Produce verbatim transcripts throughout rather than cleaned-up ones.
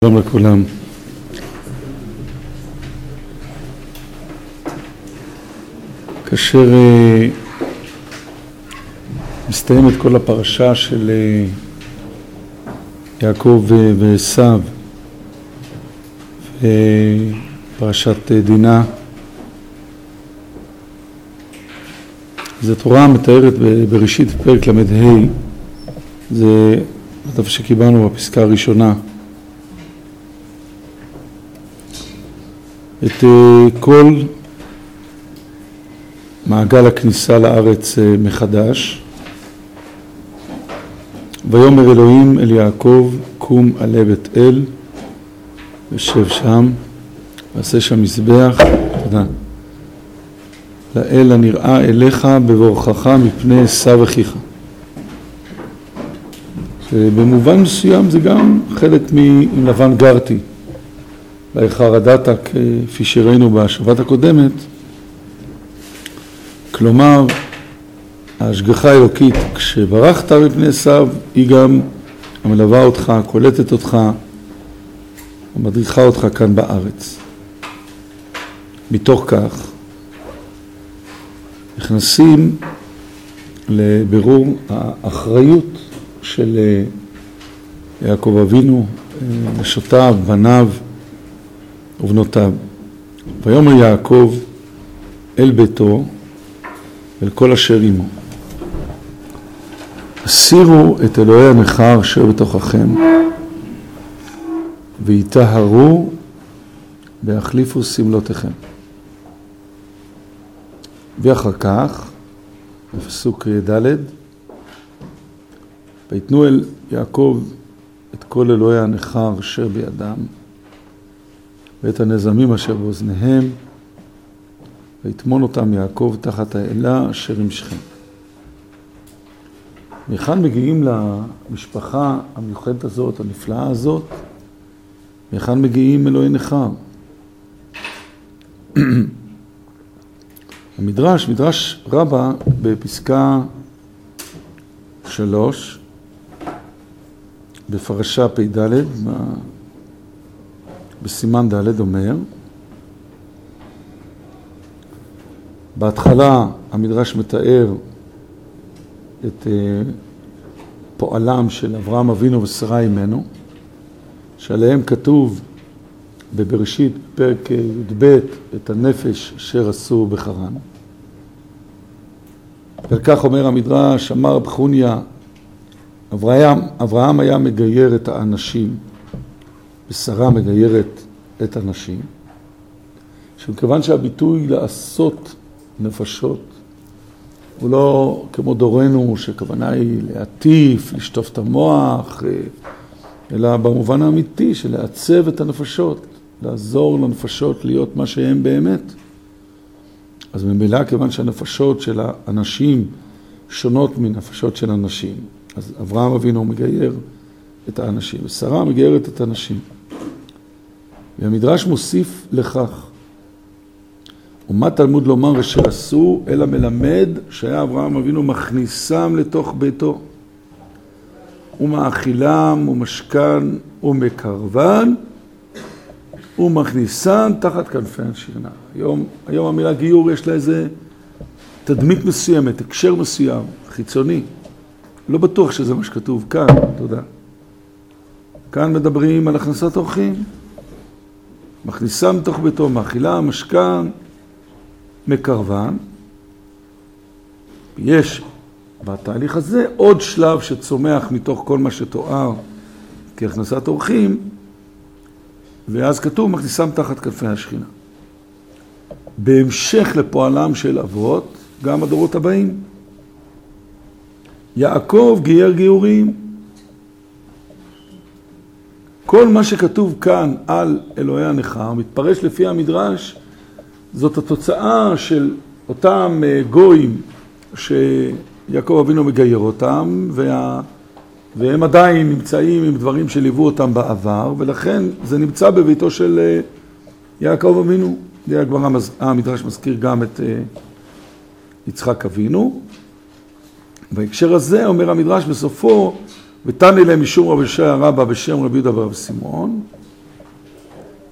שלום לכולם. כאשר uh, מסתיימת כל הפרשה של uh, יעקב ועשיו ופרשת דינה, זו תורה מתארת בראשית פרק למד ה', זה הדף שקיבלנו בפסקה הראשונה, את כל מעגל הכניסה לארץ מחדש. ויאמר אלוהים אל יעקב, קום עלה בית אל ושב שם ועשה שם מזבח, תודה, לאל הנראה אליך בבורכך מפני עשיו אחיך. במובן מסוים זה גם חלק מ"עם לבן גרתי", בחרדת כפי שראינו בשבת הקודמת. כלומר, ההשגחה האלוקית כשברחת מפני עשיו היא גם המלווה אותך, קולטת אותך, ומדריכה אותך כאן בארץ. מתוך כך נכנסים לבירור האחריות של יעקב אבינו, נשותיו, בניו ובנותיו. ויאמר יעקב אל ביתו אל כל אשר עמו, הסירו את אלוהי הנכר אשר בתוככם ויטהרו והחליפו סמלותיכם. ואחר כך בפסוק ד', ויתנו אל יעקב את כל אלוהי הנכר אשר בידם ואת הנזמים אשר באוזניהם, ויטמון אותם יעקב תחת האלה אשר עם שכם. מכאן מגיעים למשפחה המיוחדת הזאת, הנפלאה הזאת, מכאן מגיעים אלוהי נכר. המדרש, מדרש רבה בפסקה שלוש, בפרשה פ"ד, בסימן ד', אומר, בהתחלה המדרש מתאר את פועלם של אברהם אבינו ושרה אימנו, שעליהם כתוב בבראשית פרק י"ב את הנפש אשר עשו בחרן. וכך אומר המדרש, אמר רב חוניה, אברהם, אברהם היה מגייר את האנשים ושרה מגיירת את הנשים, שמכיוון שהביטוי לעשות נפשות הוא לא כמו דורנו שכוונה היא להטיף, לשטוף את המוח, אלא במובן האמיתי של לעצב את הנפשות, לעזור לנפשות להיות מה שהם באמת. אז ממילא כיוון שהנפשות של האנשים שונות מנפשות של הנשים, אז אברהם אבינו מגייר את האנשים ושרה מגיירת את הנשים. והמדרש מוסיף לכך, ומה תלמוד לומר אשר עשו, אלא מלמד שהיה אברהם אבינו מכניסם לתוך ביתו, ומאכילם ומשכן ומקרבן, ומכניסם תחת כנפי השכינה. היום, היום המילה גיור יש לה איזה תדמית מסוימת, הקשר מסוים, חיצוני. לא בטוח שזה מה שכתוב כאן, תודה. כאן מדברים על הכנסת אורחים. מכניסם לתוך ביתו, מאכילה, משכן, מקרבן. יש בתהליך הזה עוד שלב שצומח מתוך כל מה שתואר כהכנסת אורחים, ואז כתוב מכניסם תחת כנפי השכינה. בהמשך לפועלם של אבות, גם הדורות הבאים. יעקב גייר גיורים. כל מה שכתוב כאן על אלוהי הנכר, מתפרש לפי המדרש, זאת התוצאה של אותם גויים שיעקב אבינו מגייר אותם, וה... והם עדיין נמצאים עם דברים שליוו אותם בעבר, ולכן זה נמצא בביתו של יעקב אבינו. המדרש מזכיר גם את יצחק אבינו. בהקשר הזה אומר המדרש בסופו, ותני להם משום רבי ישעיה רבא בשם רבי יהודה ורבי שמעון,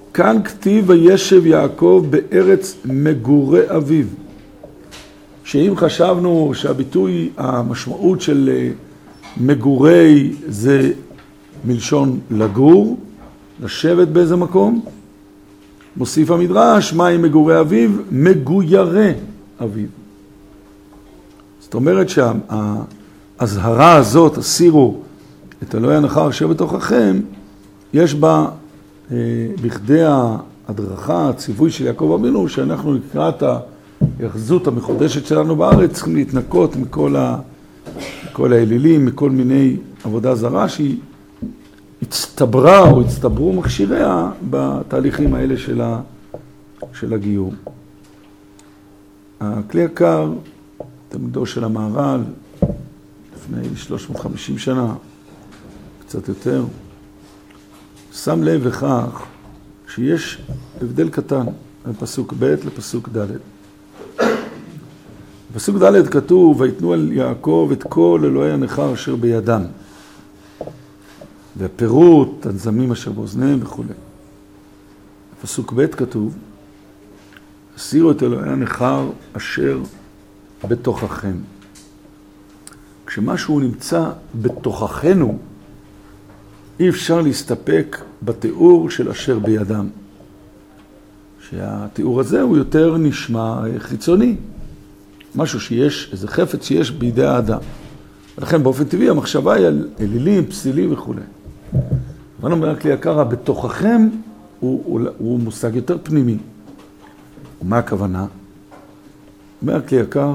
כאן כתיב וישב יעקב בארץ מגורי אביו. שאם חשבנו שהביטוי, המשמעות של מגורי זה מלשון לגור, לשבת באיזה מקום, מוסיף המדרש, מה עם מגורי אביו? מגוירי אביו. זאת אומרת שההזהרה הזאת, הסירו את אלוהי הנחר אשר בתוככם, יש בה אה, בכדי ההדרכה, הציווי של יעקב אבינו, שאנחנו לקראת ההחזות המחודשת שלנו בארץ, צריכים להתנקות מכל, ה, מכל האלילים, מכל מיני עבודה זרה שהיא הצטברה או הצטברו מכשיריה בתהליכים האלה של, ה, של הגיור. הכלי יקר, תלמידו של המהר"ל, לפני שלוש מאות וחמישים שנה, קצת יותר, שם לב לכך שיש הבדל קטן בין פסוק ב' לפסוק ד'. בפסוק ד' כתוב, ויתנו על יעקב את כל אלוהי הנחר אשר בידם. והפירוט, הנזמים אשר באוזניהם וכו'. בפסוק ב' כתוב, הסירו את אלוהי הנחר אשר בתוככם. כשמשהו נמצא בתוככנו, אי אפשר להסתפק בתיאור של אשר בידם. שהתיאור הזה הוא יותר נשמע חיצוני. משהו שיש, איזה חפץ שיש בידי האדם. ולכן באופן טבעי המחשבה היא על אלילים, פסילים וכו'. אבל אומר הכלי יקר, בתוככם הוא, הוא, הוא מושג יותר פנימי. ומה הכוונה? אומר הכלי יקר,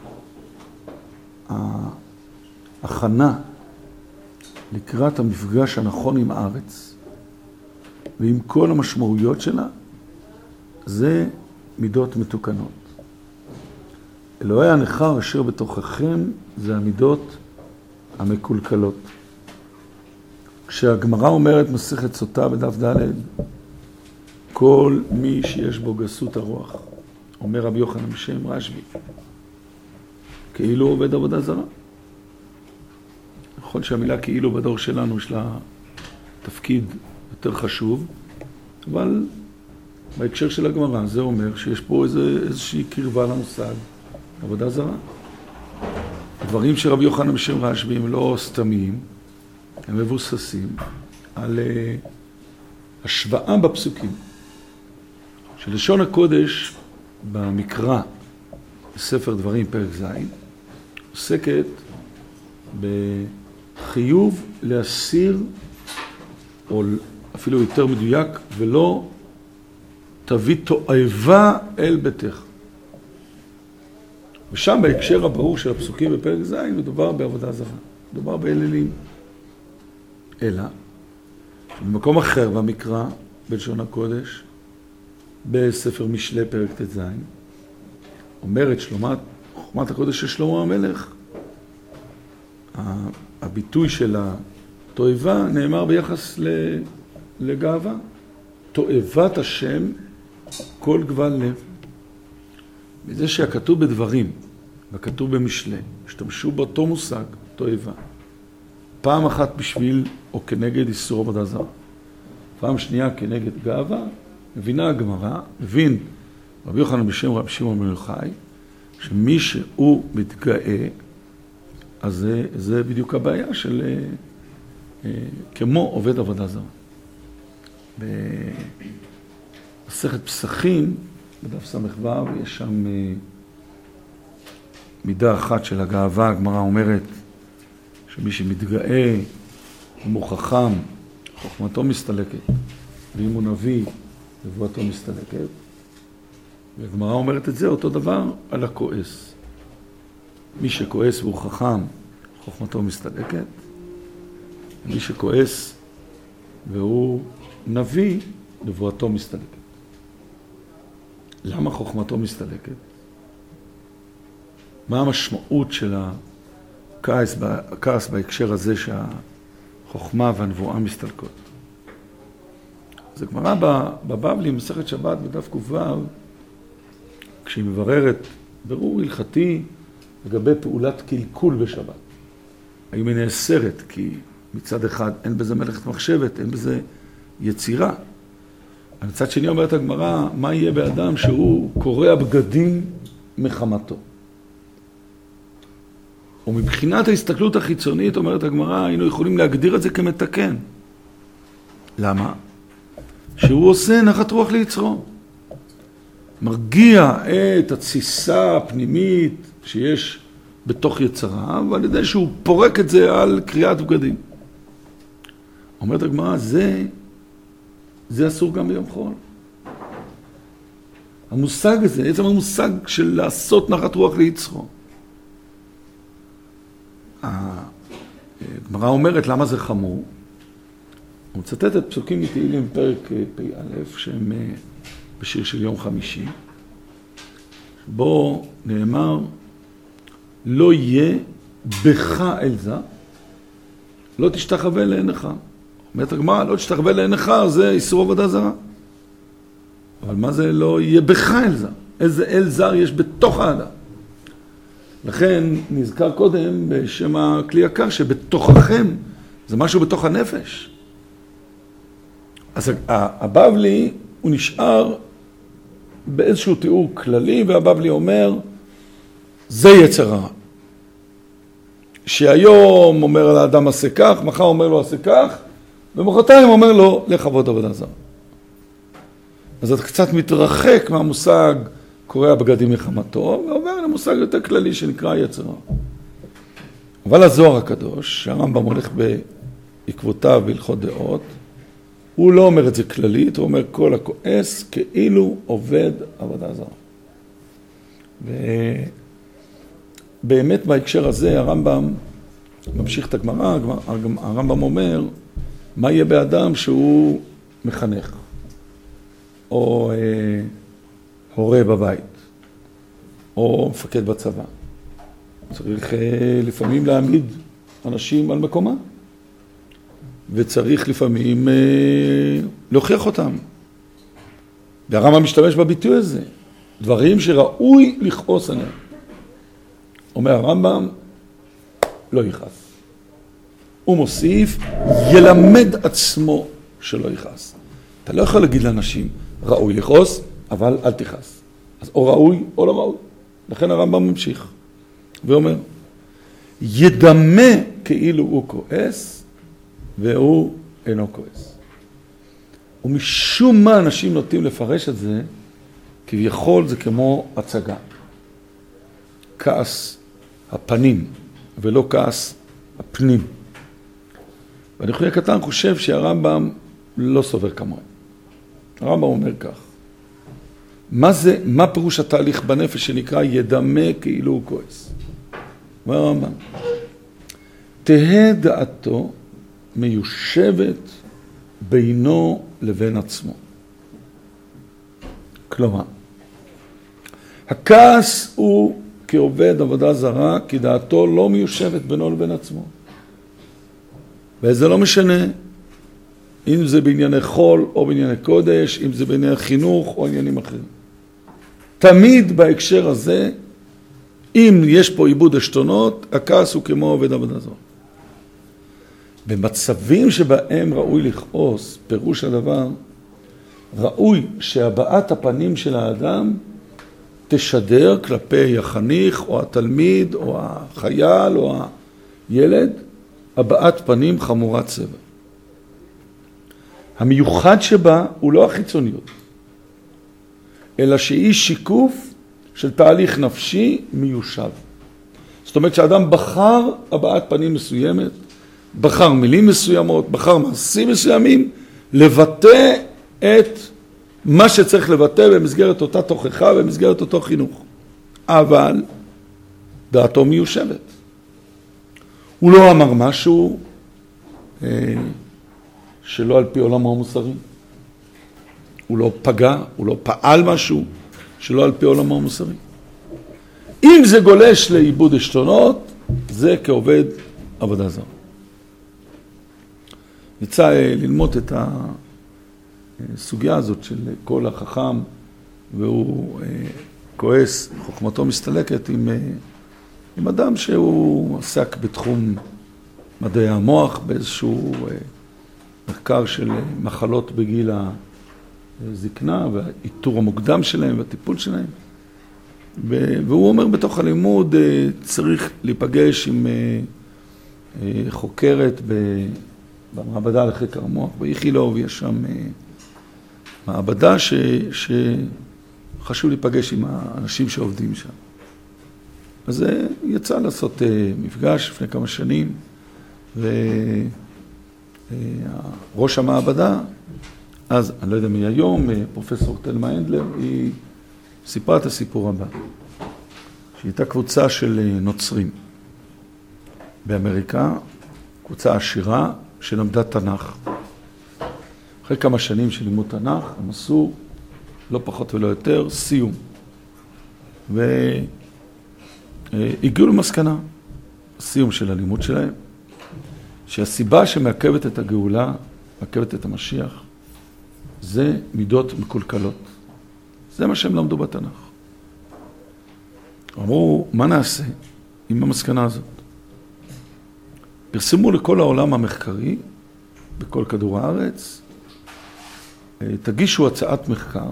ההכנה לקראת המפגש הנכון עם הארץ, ועם כל המשמעויות שלה, זה מידות מתוקנות. אלוהי הנחר אשר בתוככם זה המידות המקולקלות. כשהגמרא אומרת מסכת סוטה בדף ד', כל מי שיש בו גסות הרוח, אומר רבי יוחנן בשם רשב"י, כאילו עובד עבודה זרה. יכול שהמילה כאילו בדור שלנו יש לה תפקיד יותר חשוב, אבל בהקשר של הגמרא זה אומר שיש פה איזה, איזושהי קרבה למושג עבודה זרה. הדברים של רבי יוחנן בשם רשב"י הם לא סתמיים, הם מבוססים על uh, השוואה בפסוקים. שלשון הקודש במקרא, בספר דברים פרק ז', עוסקת בחיוב להסיר, או אפילו יותר מדויק, ולא תביא תועבה אל ביתך. ושם בהקשר הברור של הפסוקים בפרק ז' מדובר בעבודה זרה, מדובר באלילים. אלא, במקום אחר במקרא, בלשון הקודש, בספר משלי פרק ט"ז, אומרת שלומת, חוכמת הקודש של שלמה המלך, הביטוי של התועבה נאמר ביחס לגאווה. תועבת השם כל גבל לב. מזה שהכתוב בדברים והכתוב במשלי, השתמשו באותו מושג, תועבה. פעם אחת בשביל או כנגד איסור עבודה זרה. פעם שנייה כנגד גאווה, מבינה הגמרא, מבין רבי יוחנן בשם רבי שמעון בן יוחאי, שמי שהוא מתגאה, אז זה, זה בדיוק הבעיה של אה, אה, כמו עובד עבודה זרה. במסכת פסחים, בדף ס"ו, יש שם אה, מידה אחת של הגאווה. הגמרא אומרת שמי שמתגאה, אם הוא חכם, חוכמתו מסתלקת, ואם הוא נביא, נבואתו מסתלקת. והגמרא אומרת את זה אותו דבר על הכועס. מי שכועס והוא חכם, חוכמתו מסתלקת. מי שכועס והוא נביא, נבואתו מסתלקת. למה חוכמתו מסתלקת? מה המשמעות של הכעס, הכעס בהקשר הזה שהחוכמה והנבואה מסתלקות? זה גמרא בבבלי, מסכת שבת בדף ק"ו, כשהיא מבררת ברור הלכתי לגבי פעולת קלקול בשבת. האם היא נאסרת, כי מצד אחד אין בזה מלאכת מחשבת, אין בזה יצירה. מצד שני אומרת הגמרא, מה יהיה באדם שהוא קורע בגדים מחמתו? ומבחינת ההסתכלות החיצונית, אומרת הגמרא, היינו יכולים להגדיר את זה כמתקן. למה? שהוא עושה נחת רוח ליצרו. מרגיע את התסיסה הפנימית שיש בתוך יצרה, ועל ידי שהוא פורק את זה על קריאת בגדים. אומרת הגמרא, זה, זה אסור גם ביום חול. המושג הזה, עצם המושג של לעשות נחת רוח ליצרו. הגמרא אומרת למה זה חמור. הוא מצטט את פסוקים מתהילים פרק פ"א, שהם בשיר של יום חמישי, בו נאמר, לא יהיה בך אל זה, לא תשתחווה לעיניך. אומרת הגמרא, לא תשתחווה לעיניך, זה איסור עבודה זרה. אבל מה זה לא יהיה בך אל זה? איזה אל זר יש בתוך האדם? לכן נזכר קודם בשם הכלי יקר שבתוככם זה משהו בתוך הנפש. אז הבבלי הוא נשאר באיזשהו תיאור כללי, והבבלי אומר, זה יצר הרע. שהיום אומר על האדם עשה כך, מחר אומר לו עשה כך, ומחרתיים אומר לו לכבוד עבודה זרה. אז אתה קצת מתרחק מהמושג קורע בגדים מחמתו, ועובר למושג יותר כללי שנקרא יצר הרע. אבל הזוהר הקדוש, שהרמב"ם הולך בעקבותיו בהלכות דעות, הוא לא אומר את זה כללית, הוא אומר כל הכועס כאילו עובד עבודה זרה. ובאמת בהקשר הזה הרמב"ם ממשיך את הגמרא, הרמב"ם אומר, מה יהיה באדם שהוא מחנך, או אה, הורה בבית, או מפקד בצבא. צריך אה, לפעמים להעמיד אנשים על מקומם. וצריך לפעמים אה, להוכיח אותם. והרמב"ם משתמש בביטוי הזה. דברים שראוי לכעוס עליהם. אומר הרמב"ם, לא יכעס. הוא מוסיף, ילמד עצמו שלא יכעס. אתה לא יכול להגיד לאנשים, ראוי לכעוס, אבל אל תכעס. אז או ראוי או לא ראוי. לכן הרמב"ם ממשיך. ואומר, ידמה כאילו הוא כועס, והוא אינו כועס. ומשום מה אנשים נוטים לפרש את זה, כביכול זה כמו הצגה. כעס הפנים, ולא כעס הפנים. ואני חושב קטן חושב שהרמב"ם לא סובר כמוהם. הרמב"ם אומר כך, מה זה, מה פירוש התהליך בנפש שנקרא ידמה כאילו הוא כועס? אומר הרמב"ם, תהה דעתו מיושבת בינו לבין עצמו. כלומר, הכעס הוא כעובד עבודה זרה, כי דעתו לא מיושבת בינו לבין עצמו. וזה לא משנה אם זה בענייני חול או בענייני קודש, אם זה בענייני חינוך או עניינים אחרים. תמיד בהקשר הזה, אם יש פה עיבוד השתונות, הכעס הוא כמו עובד עבודה זרה. במצבים שבהם ראוי לכעוס, פירוש הדבר, ראוי שהבעת הפנים של האדם תשדר כלפי החניך או התלמיד או החייל או הילד, הבעת פנים חמורת צבע. המיוחד שבה הוא לא החיצוניות, אלא שהיא שיקוף של תהליך נפשי מיושב. זאת אומרת שהאדם בחר הבעת פנים מסוימת, בחר מילים מסוימות, בחר מעשים מסוימים, לבטא את מה שצריך לבטא במסגרת אותה תוכחה, במסגרת אותו חינוך. אבל דעתו מיושבת. הוא לא אמר משהו אה, שלא על פי עולמו המוסרי. הוא לא פגע, הוא לא פעל משהו שלא על פי עולמו המוסרי. אם זה גולש לאיבוד השתונות, זה כעובד עבודה זרה. יצא ללמוד את הסוגיה הזאת של כל החכם, והוא כועס, חוכמתו מסתלקת עם, עם אדם שהוא עסק בתחום מדעי המוח, באיזשהו מחקר של מחלות בגיל זקנה והאיתור המוקדם שלהם והטיפול שלהם. והוא אומר בתוך הלימוד צריך להיפגש עם חוקרת במעבדה לחקר המוח. באיכילוב יש שם מעבדה ש, שחשוב להיפגש עם האנשים שעובדים שם. אז יצא לעשות מפגש לפני כמה שנים, וראש המעבדה, אז אני לא יודע מי היום, פרופסור תלמה הנדלר, היא סיפרה את הסיפור הבא, שהייתה קבוצה של נוצרים באמריקה, קבוצה עשירה שלמדה תנ"ך. אחרי כמה שנים של לימוד תנ"ך, הם עשו, לא פחות ולא יותר, סיום. והגיעו למסקנה, הסיום של הלימוד שלהם, שהסיבה שמעכבת את הגאולה, מעכבת את המשיח, זה מידות מקולקלות. זה מה שהם למדו בתנ"ך. אמרו, מה נעשה עם המסקנה הזאת? פרסמו לכל העולם המחקרי, בכל כדור הארץ, תגישו הצעת מחקר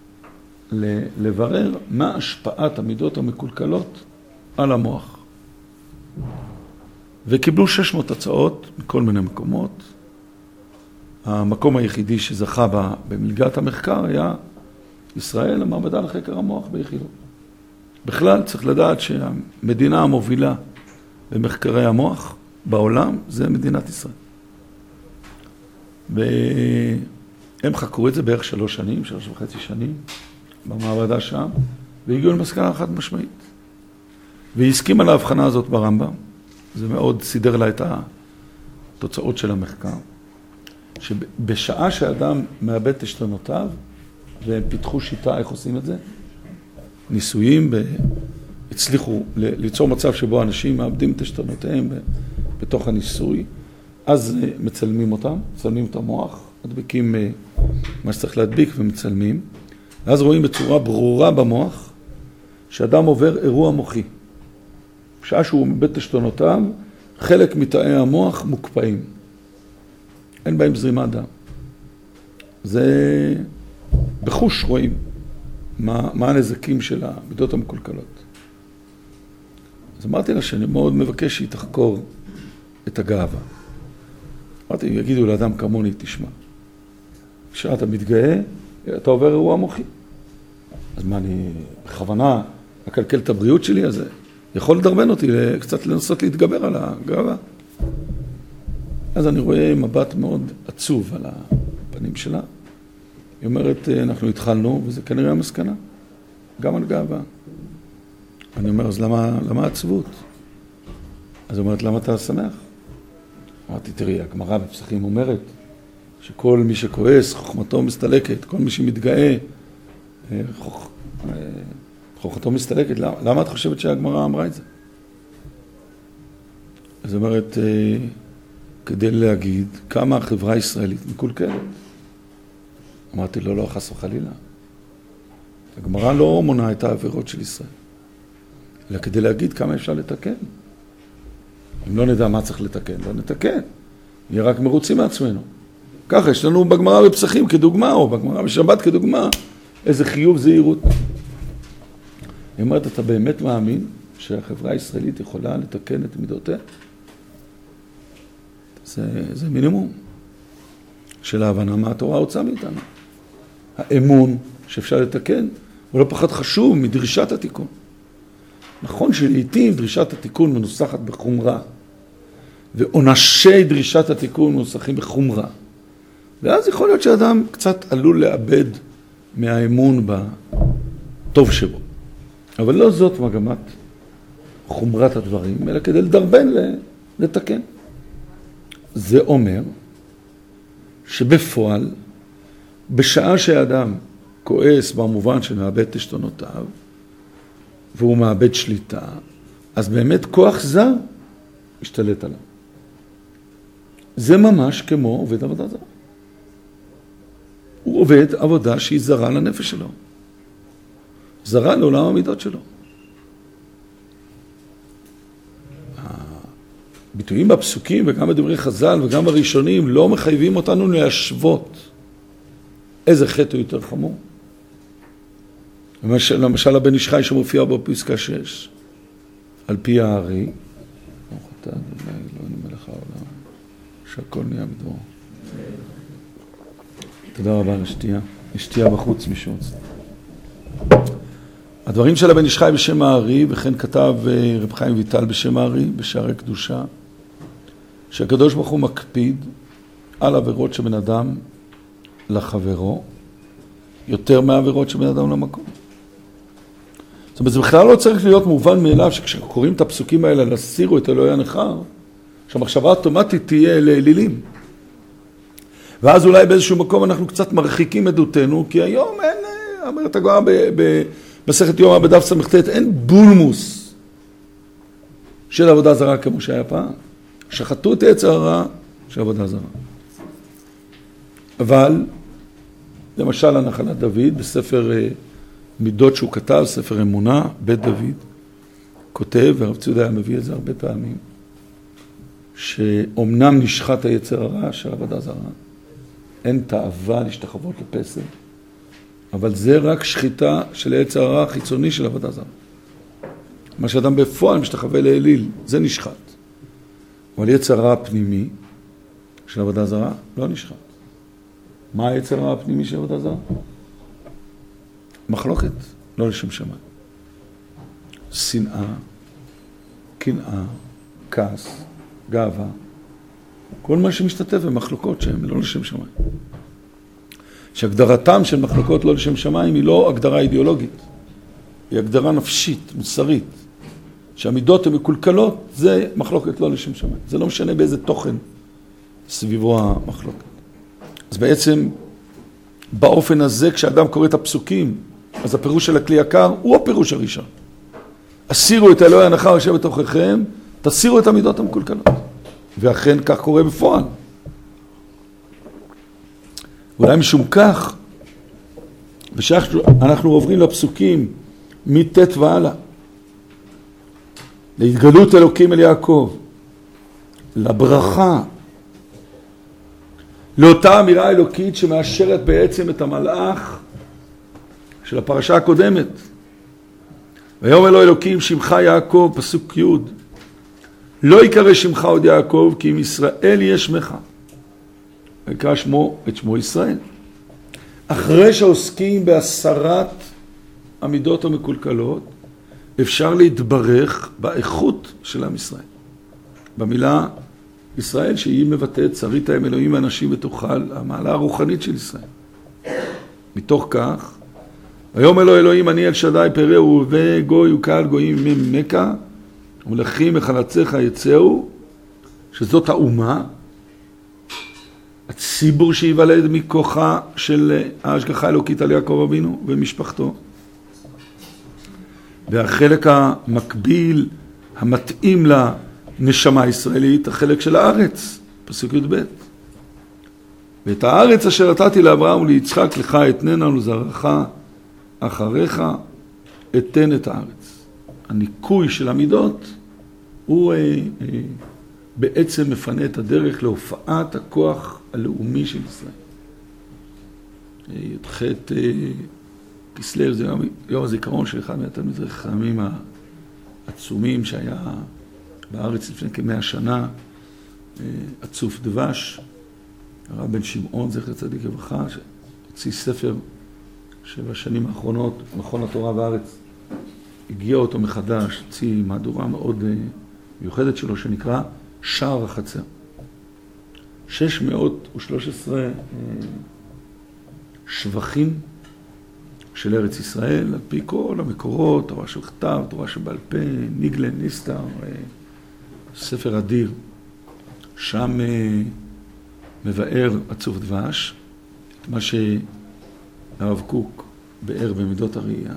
לברר מה השפעת המידות המקולקלות על המוח. וקיבלו שש מאות הצעות מכל מיני מקומות. המקום היחידי שזכה בה במלגת המחקר היה ישראל, המעבדה לחקר המוח באיכילוב. בכלל צריך לדעת שהמדינה המובילה במחקרי המוח בעולם זה מדינת ישראל. והם חקרו את זה בערך שלוש שנים, שלוש וחצי שנים, במעבדה שם, והגיעו למסקנה אחת משמעית. והיא הסכימה להבחנה הזאת ברמב"ם. זה מאוד סידר לה את התוצאות של המחקר. שבשעה שאדם מאבד את עשתונותיו, והם פיתחו שיטה איך עושים את זה, ניסויים הצליחו ליצור מצב שבו אנשים מאבדים את עשתונותיהם בתוך הניסוי, אז מצלמים אותם, מצלמים את המוח, מדביקים מה שצריך להדביק ומצלמים, ואז רואים בצורה ברורה במוח שאדם עובר אירוע מוחי. בשעה שהוא מאבד את עשתונותיו, חלק מתאי המוח מוקפאים. אין בהם זרימת דם. זה בחוש רואים מה, מה הנזקים של המידות המקולקלות. אז אמרתי לה שאני מאוד מבקש שהיא תחקור את הגאווה. אמרתי, יגידו לאדם כמוני, תשמע, כשאתה מתגאה, אתה עובר אירוע מוחי. אז מה, אני בכוונה אקלקל את הבריאות שלי? אז יכול לדרבן אותי קצת לנסות להתגבר על הגאווה. אז אני רואה מבט מאוד עצוב על הפנים שלה. היא אומרת, אנחנו התחלנו, וזה כנראה המסקנה, גם על גאווה. אני אומר, אז למה, למה עצבות? אז היא אומרת, למה אתה שמח? אמרתי, תראי, הגמרא בפסחים אומרת, שכל מי שכועס, חוכמתו מסתלקת, כל מי שמתגאה, חוכ... חוכמתו מסתלקת. למה, למה את חושבת שהגמרא אמרה את זה? אז היא אומרת, כדי להגיד כמה החברה הישראלית מקולקלת. אמרתי לו, לא, חס וחלילה. הגמרא לא מונה את העבירות של ישראל, אלא כדי להגיד כמה אפשר לתקן. אם לא נדע מה צריך לתקן, לא נתקן. נהיה רק מרוצים מעצמנו. ככה, יש לנו בגמרא בפסחים כדוגמה, או בגמרא בשבת כדוגמה, איזה חיוב זהירות. היא אומרת, אתה באמת מאמין שהחברה הישראלית יכולה לתקן את מידותיה? זה, זה מינימום של ההבנה מה התורה הוצאה מאיתנו. האמון שאפשר לתקן הוא לא פחות חשוב מדרישת התיקון. נכון שלעיתים דרישת התיקון מנוסחת בחומרה, ועונשי דרישת התיקון מנוסחים בחומרה. ואז יכול להיות שאדם קצת עלול לאבד מהאמון בטוב שבו. אבל לא זאת מגמת חומרת הדברים, אלא כדי לדרבן לתקן. זה אומר שבפועל, בשעה שהאדם כועס במובן שמאבד את עשתונותיו, והוא מאבד שליטה, אז באמת כוח זר משתלט עליו. זה ממש כמו עובד עבודה זרה. הוא עובד עבודה שהיא זרה לנפש שלו. זרה לעולם המידות שלו. הביטויים בפסוקים וגם בדברי חז"ל וגם בראשונים לא מחייבים אותנו להשוות איזה חטא הוא יותר חמור? למשל, למשל הבן איש חי שמופיע בו פסקה שש, על פי הארי, ברוך אתה אדוני אלוהינו מלך העולם, שהכל נהיה בדברו. תודה רבה על השתייה. יש שתייה בחוץ מישהו רוצה. הדברים של הבן איש חי בשם הארי, וכן כתב רב חיים ויטל בשם הארי, בשערי קדושה, שהקדוש ברוך הוא מקפיד על עבירות שבן אדם לחברו, יותר מהעבירות שבן אדם למקום. זאת אומרת, זה בכלל לא צריך להיות מובן מאליו, שכשקוראים את הפסוקים האלה, להסירו את אלוהי הנכר, שהמחשבה האוטומטית תהיה לאלילים. ואז אולי באיזשהו מקום אנחנו קצת מרחיקים עדותנו, כי היום אין, אומרת הגמרא במסכת יומא בדף ס"ט, אין בולמוס של עבודה זרה כמו שהיה פעם. שחטו את יצר הרע של עבודה זרה. אבל, למשל הנחלת דוד, בספר מידות שהוא כתב, ספר אמונה, בית דוד, כותב, והרב ציודה היה מביא את זה הרבה פעמים, שאומנם נשחט היצר הרע של עבודה זרה, אין תאווה להשתחוות לפסל, אבל זה רק שחיטה של היצר הרע החיצוני של עבודה זרה. מה שאדם בפועל משתחווה לאליל, זה נשחט. אבל יצר הרע הפנימי של עבודה זרה לא נשחט. מה היצר הרע הפנימי של עבודה זרה? מחלוקת, לא לשם שמיים. שנאה, קנאה, כעס, גאווה, כל מה שמשתתף במחלוקות שהן לא לשם שמיים. שהגדרתם של מחלוקות לא לשם שמיים היא לא הגדרה אידיאולוגית, היא הגדרה נפשית, מוסרית. שהמידות הן מקולקלות, זה מחלוקת לא לשם שמיים. זה לא משנה באיזה תוכן סביבו המחלוקת. אז בעצם, באופן הזה, כשאדם קורא את הפסוקים, אז הפירוש של הכלי יקר הוא הפירוש הראשון. הסירו את אלוהי הנכר אשר בתוככם, תסירו את המידות המקולקלות. ואכן כך קורה בפועל. אולי משום כך, אנחנו עוברים לפסוקים מט' והלאה. להתגלות אלוקים אל יעקב, לברכה, לאותה אמירה אלוקית שמאשרת בעצם את המלאך של הפרשה הקודמת. ויאמר לו אלוקים שמך יעקב, פסוק י', לא יקרא שמך עוד יעקב, כי אם ישראל יהיה שמך. ויקרא שמו את שמו ישראל. אחרי שעוסקים בהסרת המידות המקולקלות, אפשר להתברך באיכות של עם ישראל. במילה ישראל שהיא מבטאת שרית הם אלוהים ואנשים ותאכל, המעלה הרוחנית של ישראל. מתוך כך, ויאמר לו אלוהים אני אל שדי פרעו וגוי וקהל גויים ממך ומלכים מחלציך יצאו, שזאת האומה, הציבור שיוולד מכוחה של ההשגחה האלוקית על יעקב אבינו ומשפחתו. והחלק המקביל, המתאים לנשמה הישראלית, החלק של הארץ, פסוק י"ב. ואת הארץ אשר נתתי לאברהם וליצחק לך אתננה ולזרעך אחריך אתן את הארץ. הניקוי של המידות הוא אה, אה, בעצם מפנה את הדרך להופעת הכוח הלאומי של ישראל. י"ח אה, כסלו זה יום, יום הזיכרון של אחד מהתלמידי החכמים העצומים שהיה בארץ לפני כמאה שנה, עצוף דבש, הרב בן שמעון זכר צדיק לברכה, שהוציא ספר שבשנים האחרונות מכון התורה בארץ הגיע אותו מחדש, הוציא מהדורה מאוד מיוחדת שלו שנקרא שער החצר. שש מאות ושלוש עשרה שבחים של ארץ ישראל, על פי כל המקורות, תורה של כתב, תורה שבעל פה, ניגלה, ניסתר, ספר אדיר. שם מבאר עצוב דבש, את מה שהרב קוק באר במידות הראייה,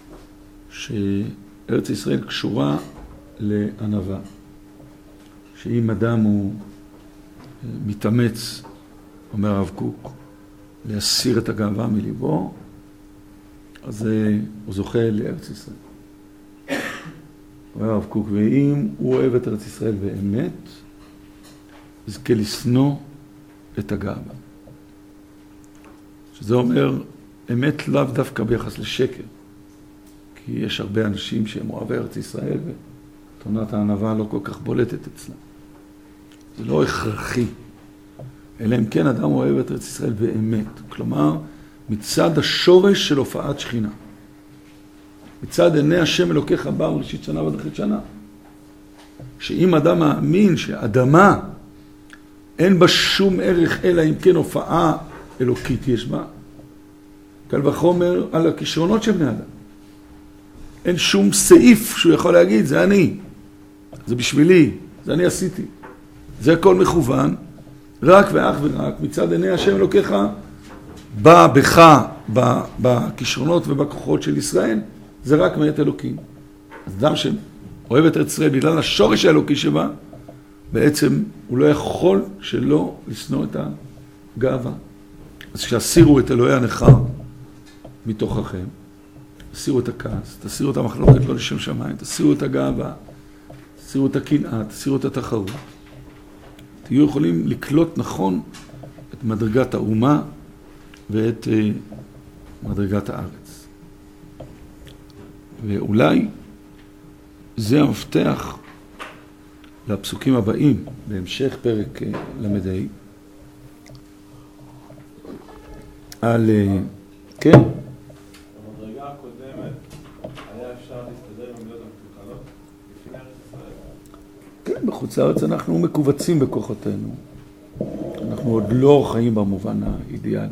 שארץ ישראל קשורה לענווה, שאם אדם הוא מתאמץ, אומר הרב קוק, להסיר את הגאווה מליבו, אז הוא זוכה לארץ ישראל. אומר הרב קוק, ואם הוא אוהב את ארץ ישראל באמת, יזכה לשנוא את הגאווה. שזה אומר אמת לאו דווקא ביחס לשקר. כי יש הרבה אנשים שהם אוהבי ארץ ישראל, ותונת הענווה לא כל כך בולטת אצלם. זה לא הכרחי. אלא אם כן אדם אוהב את ארץ ישראל באמת. כלומר, מצד השורש של הופעת שכינה. מצד עיני השם אלוקיך בא ראשית שנה ועד אחרית שנה. שאם אדם מאמין שאדמה אין בה שום ערך אלא אם כן הופעה אלוקית יש בה, קל וחומר על הכישרונות של בני אדם. אין שום סעיף שהוא יכול להגיד, זה אני, זה בשבילי, זה אני עשיתי. זה הכל מכוון, רק ואך ורק מצד עיני השם אלוקיך בא בך, בכישרונות ובכוחות של ישראל, זה רק מאת אלוקים. אז אדם שאוהב את ארץ ישראל בגלל השורש האלוקי שבה, בעצם הוא לא יכול שלא לשנוא את הגאווה. אז כשהסירו את אלוהי הנכר מתוככם, תסירו את הכעס, תסירו את המחלוקת לא לשם שמיים, תסירו את הגאווה, תסירו את הקנאה, תסירו את התחרות. תהיו יכולים לקלוט נכון את מדרגת האומה ואת uh, מדרגת הארץ. ואולי זה המפתח לפסוקים הבאים, בהמשך פרק uh, למדי, על, uh, כן? במדרגה הקודמת היה אפשר להסתדר עם מידות המתוקנות לפני ארץ ישראל. כן, בחוץ לארץ אנחנו מקובצים בכוחותינו. אנחנו עוד לא חיים במובן האידיאלי.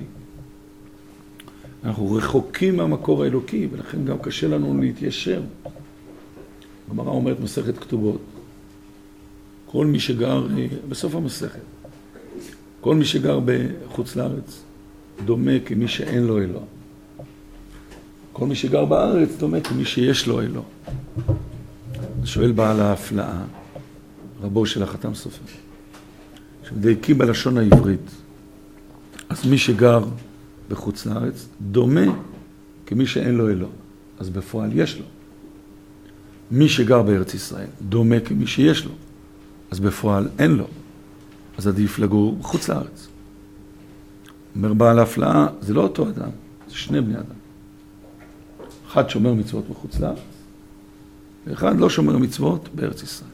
אנחנו רחוקים מהמקור האלוקי, ולכן גם קשה לנו להתיישר. הגמרא אומרת מסכת כתובות. כל מי שגר, בסוף המסכת, כל מי שגר בחוץ לארץ דומה כמי שאין לו אלוה. כל מי שגר בארץ דומה כמי שיש לו אלוה. שואל בעל ההפלאה, רבו של החתם סופר, שמדייקים בלשון העברית, אז מי שגר בחוץ לארץ דומה כמי שאין לו אלוה, אז בפועל יש לו. מי שגר בארץ ישראל דומה כמי שיש לו, אז בפועל אין לו, אז עדיף לגור בחוץ לארץ. אומר בעל ההפלאה, זה לא אותו אדם, זה שני בני אדם. אחד שומר מצוות בחוץ לארץ, ואחד לא שומר מצוות בארץ ישראל.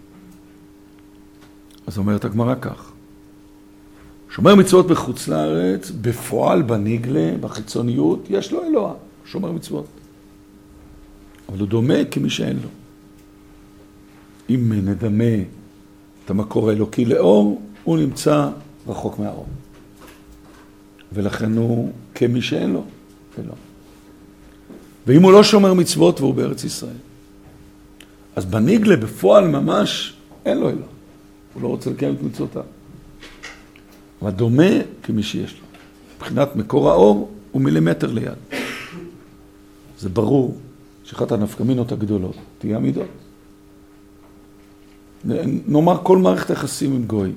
אז אומרת הגמרא כך, שומר מצוות בחוץ לארץ, בפועל בניגלה, בחיצוניות, יש לו אלוה, שומר מצוות. אבל הוא דומה כמי שאין לו. אם נדמה את המקור האלוקי לאור, הוא נמצא רחוק מהאור. ולכן הוא כמי שאין לו אלוה. ואם הוא לא שומר מצוות והוא בארץ ישראל, אז בניגלה בפועל ממש אין לו אלוה. הוא לא רוצה לקיים את מצוותיו. אבל דומה כמי שיש לו. מבחינת מקור האור הוא מילימטר ליד. זה ברור שאחת הנפקמינות הגדולות תהיה המידות. נאמר כל מערכת היחסים עם גוי.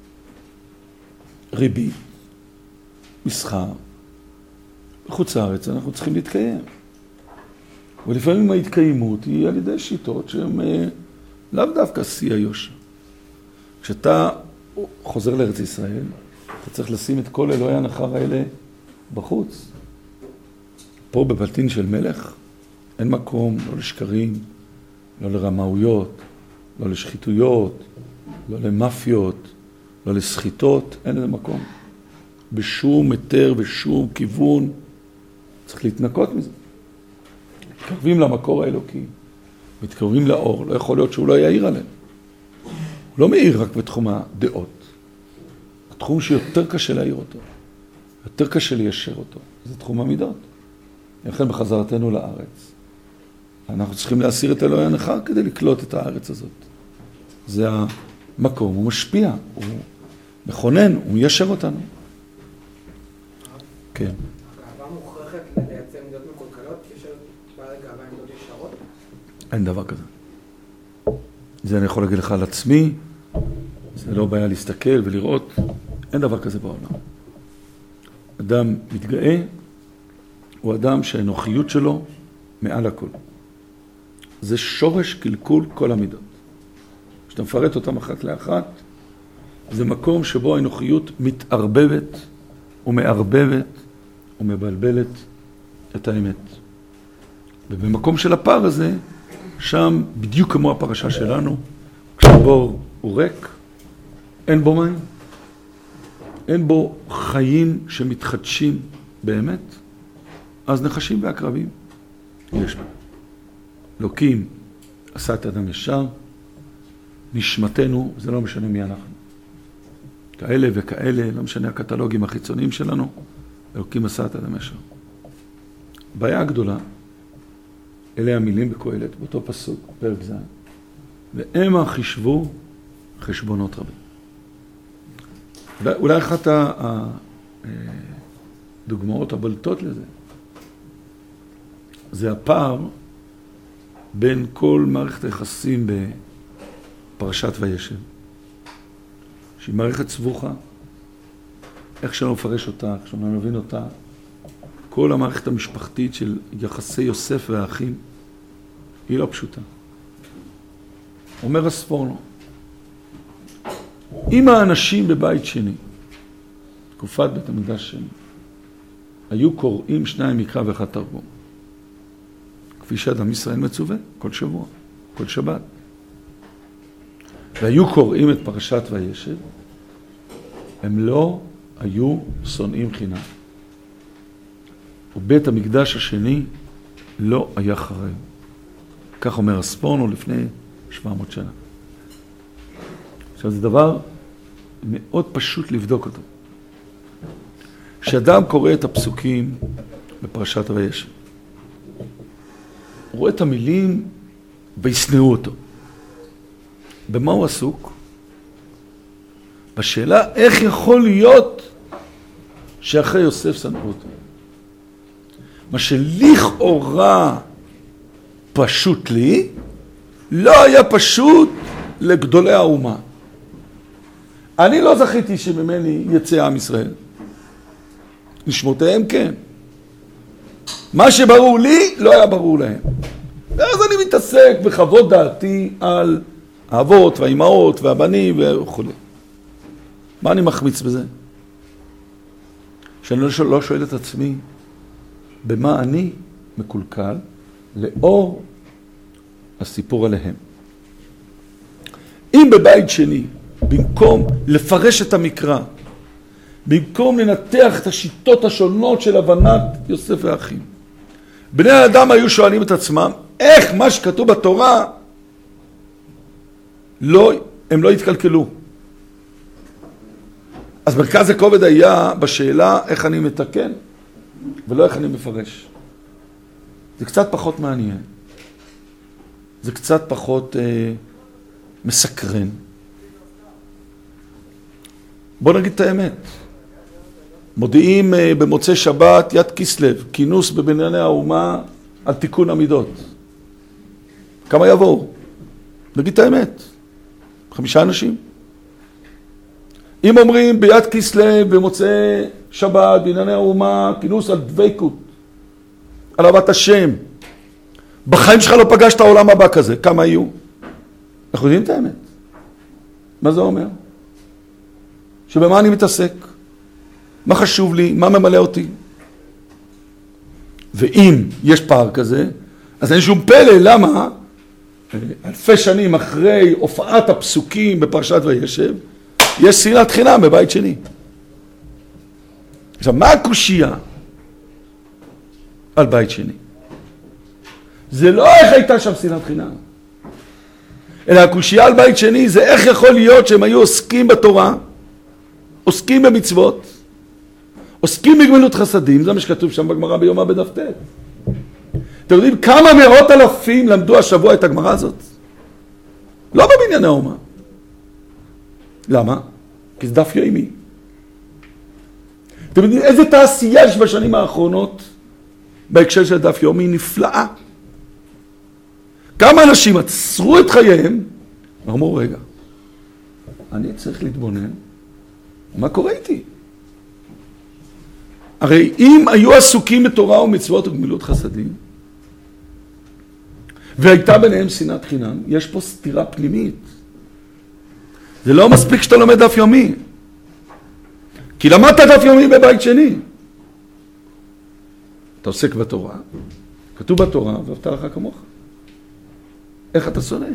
ריבית, מסחר, בחוץ לארץ אנחנו צריכים להתקיים. ולפעמים ההתקיימות היא על ידי שיטות שהן לאו דווקא שיא היושר. כשאתה חוזר לארץ ישראל, אתה צריך לשים את כל אלוהי הנחר האלה בחוץ. פה בבלטין של מלך אין מקום לא לשקרים, לא לרמאויות, לא לשחיתויות, לא למאפיות, לא לסחיטות, אין לזה מקום. בשום היתר ושום כיוון צריך להתנקות מזה. מתקרבים למקור האלוקי, מתקרבים לאור, לא יכול להיות שהוא לא יעיר עליהם. הוא לא מעיר רק בתחום הדעות. התחום שיותר קשה להעיר אותו, יותר קשה ליישר אותו, זה תחום המידות. לכן בחזרתנו לארץ, אנחנו צריכים להסיר את אלוהי הנחר כדי לקלוט את הארץ הזאת. זה המקום, הוא משפיע, הוא מכונן, הוא מיישר אותנו. כן. הגאווה מוכרחת לייצר מידות מקולקלות, יש בעל גאווה עם מידות ישרות? אין דבר כזה. זה אני יכול להגיד לך על עצמי, זה לא בעיה להסתכל ולראות, אין דבר כזה בעולם. אדם מתגאה, הוא אדם שהאנוכיות שלו מעל הכל. זה שורש קלקול כל המידות. כשאתה מפרט אותם אחת לאחת, זה מקום שבו האנוכיות מתערבבת ומערבבת ומבלבלת את האמת. ובמקום של הפער הזה, שם בדיוק כמו הפרשה שלנו, כשהבור הוא ריק, אין בו מים, אין בו חיים שמתחדשים באמת, אז נחשים ועקרבים יש בו. אלוקים עשה את אדם ישר, נשמתנו, זה לא משנה מי אנחנו. כאלה וכאלה, לא משנה הקטלוגים החיצוניים שלנו, אלוקים עשה את אדם ישר. הבעיה הגדולה, אלה המילים בקהלת, באותו פסוק, פרק ז', והם חישבו חשבונות רבים. אולי, אולי אחת הדוגמאות הבולטות לזה, זה הפער בין כל מערכת היחסים בפרשת וישב, שהיא מערכת סבוכה, איך שלא מפרש אותה, איך שלא מבין אותה, כל המערכת המשפחתית של יחסי יוסף והאחים, היא לא פשוטה. אומר הספורנו, אם האנשים בבית שני, תקופת בית המקדש שני, היו קוראים שניים מקרא ואחד תרגום, כפי שאדם ישראל מצווה, כל שבוע, כל שבת, והיו קוראים את פרשת וישב, הם לא היו שונאים חינם. ובית המקדש השני לא היה חרב. כך אומר הספורנו לפני שבע מאות שנה. עכשיו זה דבר מאוד פשוט לבדוק אותו. כשאדם קורא את הפסוקים בפרשת וישב, הוא רואה את המילים וישנאו אותו. במה הוא עסוק? בשאלה איך יכול להיות שאחרי יוסף שנאו אותו. מה שלכאורה פשוט לי, לא היה פשוט לגדולי האומה. אני לא זכיתי שממני יצא עם ישראל. נשמותיהם כן. מה שברור לי לא היה ברור להם. ואז אני מתעסק בחוות דעתי על האבות והאימהות והבנים וכו'. מה אני מחמיץ בזה? שאני לא שואל את עצמי, במה אני מקולקל לאור הסיפור עליהם. אם בבית שני, במקום לפרש את המקרא, במקום לנתח את השיטות השונות של הבנת יוסף והאחים, בני האדם היו שואלים את עצמם, איך מה שכתוב בתורה, לא, הם לא התקלקלו. אז מרכז הכובד היה בשאלה איך אני מתקן, ולא איך אני מפרש. זה קצת פחות מעניין. זה קצת פחות אה, מסקרן. בוא נגיד את האמת. מודיעים אה, במוצאי שבת יד כיסלב, כינוס בבנייני האומה על תיקון המידות. כמה יבואו? נגיד את האמת. חמישה אנשים. אם אומרים ביד כיסלב במוצאי שבת, בענייני האומה, כינוס על דבקות, על אהבת השם, בחיים שלך לא פגשת העולם הבא כזה, כמה יהיו? אנחנו יודעים את האמת. מה זה אומר? שבמה אני מתעסק? מה חשוב לי? מה ממלא אותי? ואם יש פער כזה, אז אין שום פלא, למה? אלפי שנים אחרי הופעת הפסוקים בפרשת וישב, יש שנאת חינם בבית שני. עכשיו, מה הקושיה על בית שני? זה לא איך הייתה שם שנאת חינם, אלא הקושיה על בית שני זה איך יכול להיות שהם היו עוסקים בתורה, עוסקים במצוות, עוסקים בגמילות חסדים, זה מה שכתוב שם בגמרא ביומא בדף ט'. אתם יודעים כמה מאות אלפים למדו השבוע את הגמרא הזאת? לא בבנייני האומה. למה? כי זה דף יומי. אתם יודעים איזה תעשייה יש בשנים האחרונות בהקשר של דף יומי נפלאה. כמה אנשים עצרו את חייהם ואמרו, רגע, אני צריך להתבונן, מה קורה איתי? הרי אם היו עסוקים בתורה ומצוות וגמילות חסדים, והייתה ביניהם שנאת חינם, יש פה סתירה פנימית. זה לא מספיק שאתה לומד דף יומי. כי למדת דף יומי בבית שני. אתה עוסק בתורה, כתוב בתורה, ואהבת לך כמוך. איך אתה שונא?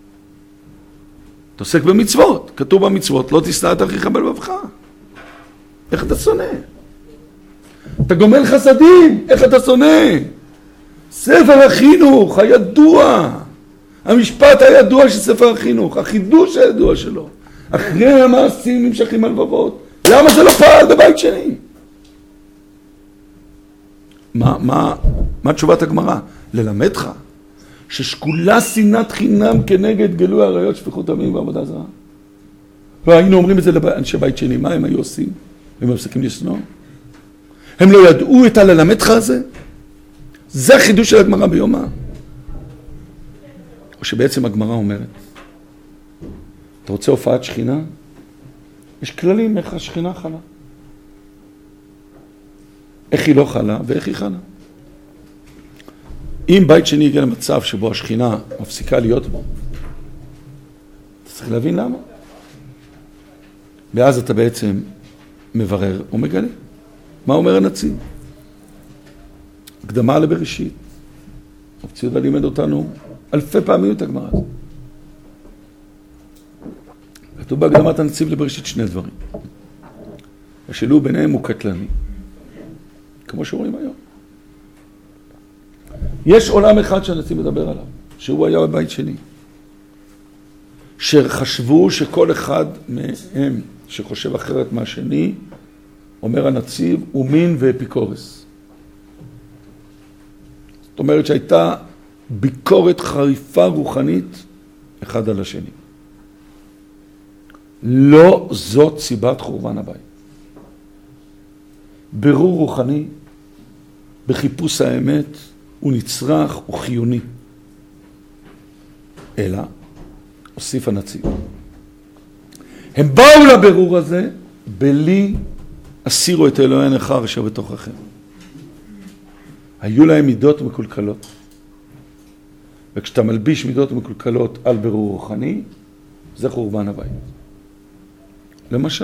אתה עוסק במצוות, כתוב במצוות, לא תשנא את אחיך בלבבך. איך אתה שונא? אתה גומל חסדים, איך אתה שונא? ספר החינוך הידוע, המשפט הידוע של ספר החינוך, החידוש הידוע שלו, אחרי המעשים נמשכים הלבבות. למה זה לא פעל בבית שני? מה, מה, מה תשובת הגמרא? ללמד לך ששקולה שנאת חינם כנגד גילוי עריות, שפיכות דמים ועבודה זרה. לא היינו אומרים את זה לאנשי בית שני, מה הם היו עושים? הם מפסיקים לשנוא? הם לא ידעו את הללמד לך הזה? זה החידוש של הגמרא ביומה. או שבעצם הגמרא אומרת, אתה רוצה הופעת שכינה? יש כללים איך השכינה חלה. איך היא לא חלה ואיך היא חלה. אם בית שני יגיע למצב שבו השכינה מפסיקה להיות בו, אתה צריך להבין למה. ואז אתה בעצם מברר ומגלה. מה אומר הנציב? הקדמה לבראשית. רב ציודה לימד אותנו אלפי פעמים את הגמרא הזאת. כתוב בהקדמת הנציב לבראשית שני דברים. השילוב ביניהם הוא קטלני. כמו שאומרים היום. יש עולם אחד שהנציב מדבר עליו, שהוא היה בבית שני. שחשבו שכל אחד מהם שחושב אחרת מהשני, אומר הנציב, הוא מין ואפיקורס. זאת אומרת שהייתה ביקורת חריפה רוחנית אחד על השני. לא זאת סיבת חורבן הבית. ברור רוחני, בחיפוש האמת, הוא נצרך, הוא חיוני. אלא, הוסיף הנציב. הם באו לבירור הזה, בלי הסירו את אלוהי הנכר אשר בתוככם. היו להם מידות מקולקלות. וכשאתה מלביש מידות מקולקלות על בירור רוחני, זה חורבן הבית. למשל,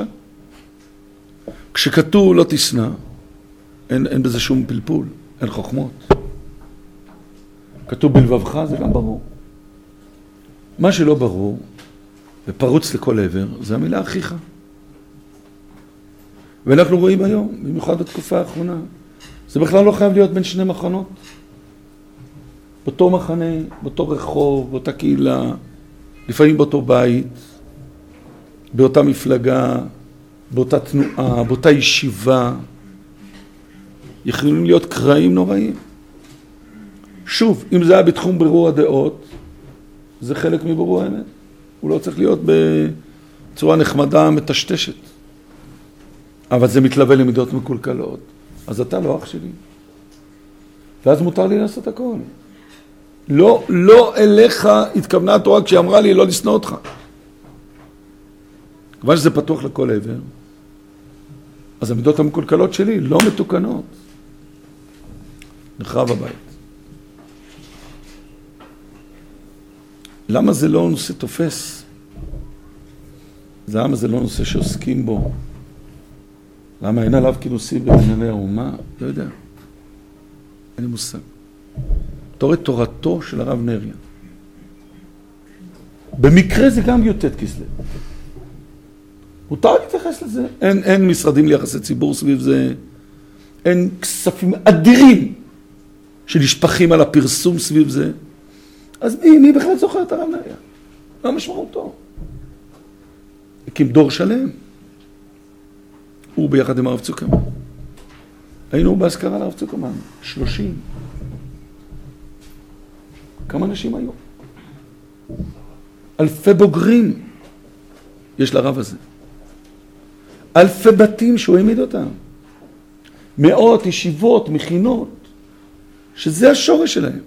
כשכתוב לא תשנא, אין, אין בזה שום פלפול, אין חוכמות. כתוב בלבבך, זה גם ברור. מה שלא ברור, ופרוץ לכל עבר, זה המילה אחיך. ואנחנו רואים היום, במיוחד בתקופה האחרונה, זה בכלל לא חייב להיות בין שני מחנות. באותו מחנה, באותו רחוב, באותה קהילה, לפעמים באותו בית, באותה מפלגה, באותה תנועה, באותה ישיבה, יכולים להיות קרעים נוראים. שוב, אם זה היה בתחום ברור הדעות, זה חלק מברור האמת. הוא לא צריך להיות בצורה נחמדה מטשטשת. אבל זה מתלווה למידות מקולקלות. אז אתה לא אח שלי. ואז מותר לי לעשות הכל. לא, לא אליך התכוונה התורה כשהיא אמרה לי לא לשנוא אותך. כיוון שזה פתוח לכל עבר, אז המידות המקולקלות שלי לא מתוקנות. נחרב הבית. למה זה לא נושא תופס? למה זה לא נושא שעוסקים בו? למה אין עליו כינוסים בענייני האומה? לא יודע. אין לי מושג. תורת תורתו של הרב נריה. במקרה זה גם יוטט כסלו. מותר להתייחס לזה. אין, אין משרדים ליחסי ציבור סביב זה. אין כספים אדירים שנשפכים על הפרסום סביב זה. אז מי, מי בכלל זוכר את הרב נריה? מה משמעותו? הקים דור שלם. הוא ביחד עם הרב צוקרמן. היינו בהזכרה לרב צוקרמן. שלושים. כמה אנשים היו? אלפי בוגרים יש לרב הזה. אלפי בתים שהוא העמיד אותם. מאות ישיבות, מכינות, שזה השורש שלהם.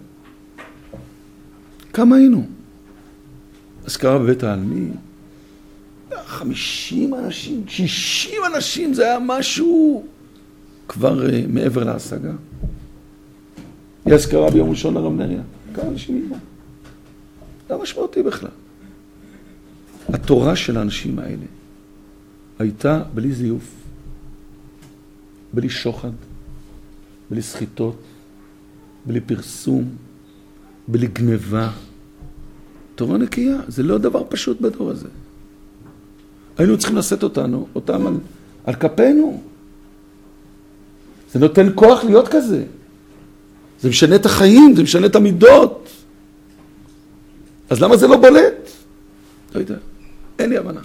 כמה היינו? הזכרה בבית העלמין. חמישים אנשים, שישים אנשים, זה היה משהו כבר uh, מעבר להשגה. היא הזכרה ביום ראשון לרב נריה. כמה אנשים יהיו? לא משמעותי בכלל. התורה של האנשים האלה הייתה בלי זיוף, בלי שוחד, בלי סחיטות, בלי פרסום, בלי גניבה. תורה נקייה, זה לא דבר פשוט בדור הזה. היינו צריכים לשאת אותנו, אותם על, על כפינו. זה נותן כוח להיות כזה. זה משנה את החיים, זה משנה את המידות. אז למה זה לא בולט? לא יודע, אין לי הבנה.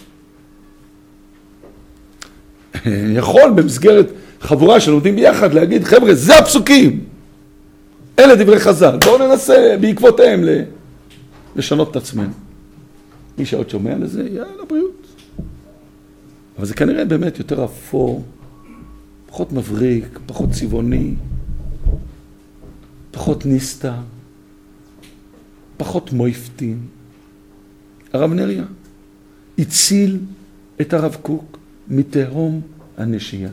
יכול במסגרת חבורה שלומדים ביחד להגיד, חבר'ה, זה הפסוקים. אלה דברי חז"ל. בואו ננסה בעקבותיהם לשנות את עצמנו. מי שעוד שומע לזה, יאללה, בריאות. אבל זה כנראה באמת יותר אפור, פחות מבריק, פחות צבעוני, פחות ניסטה, פחות מויפטין. הרב נריה הציל את הרב קוק מתהום הנשייה.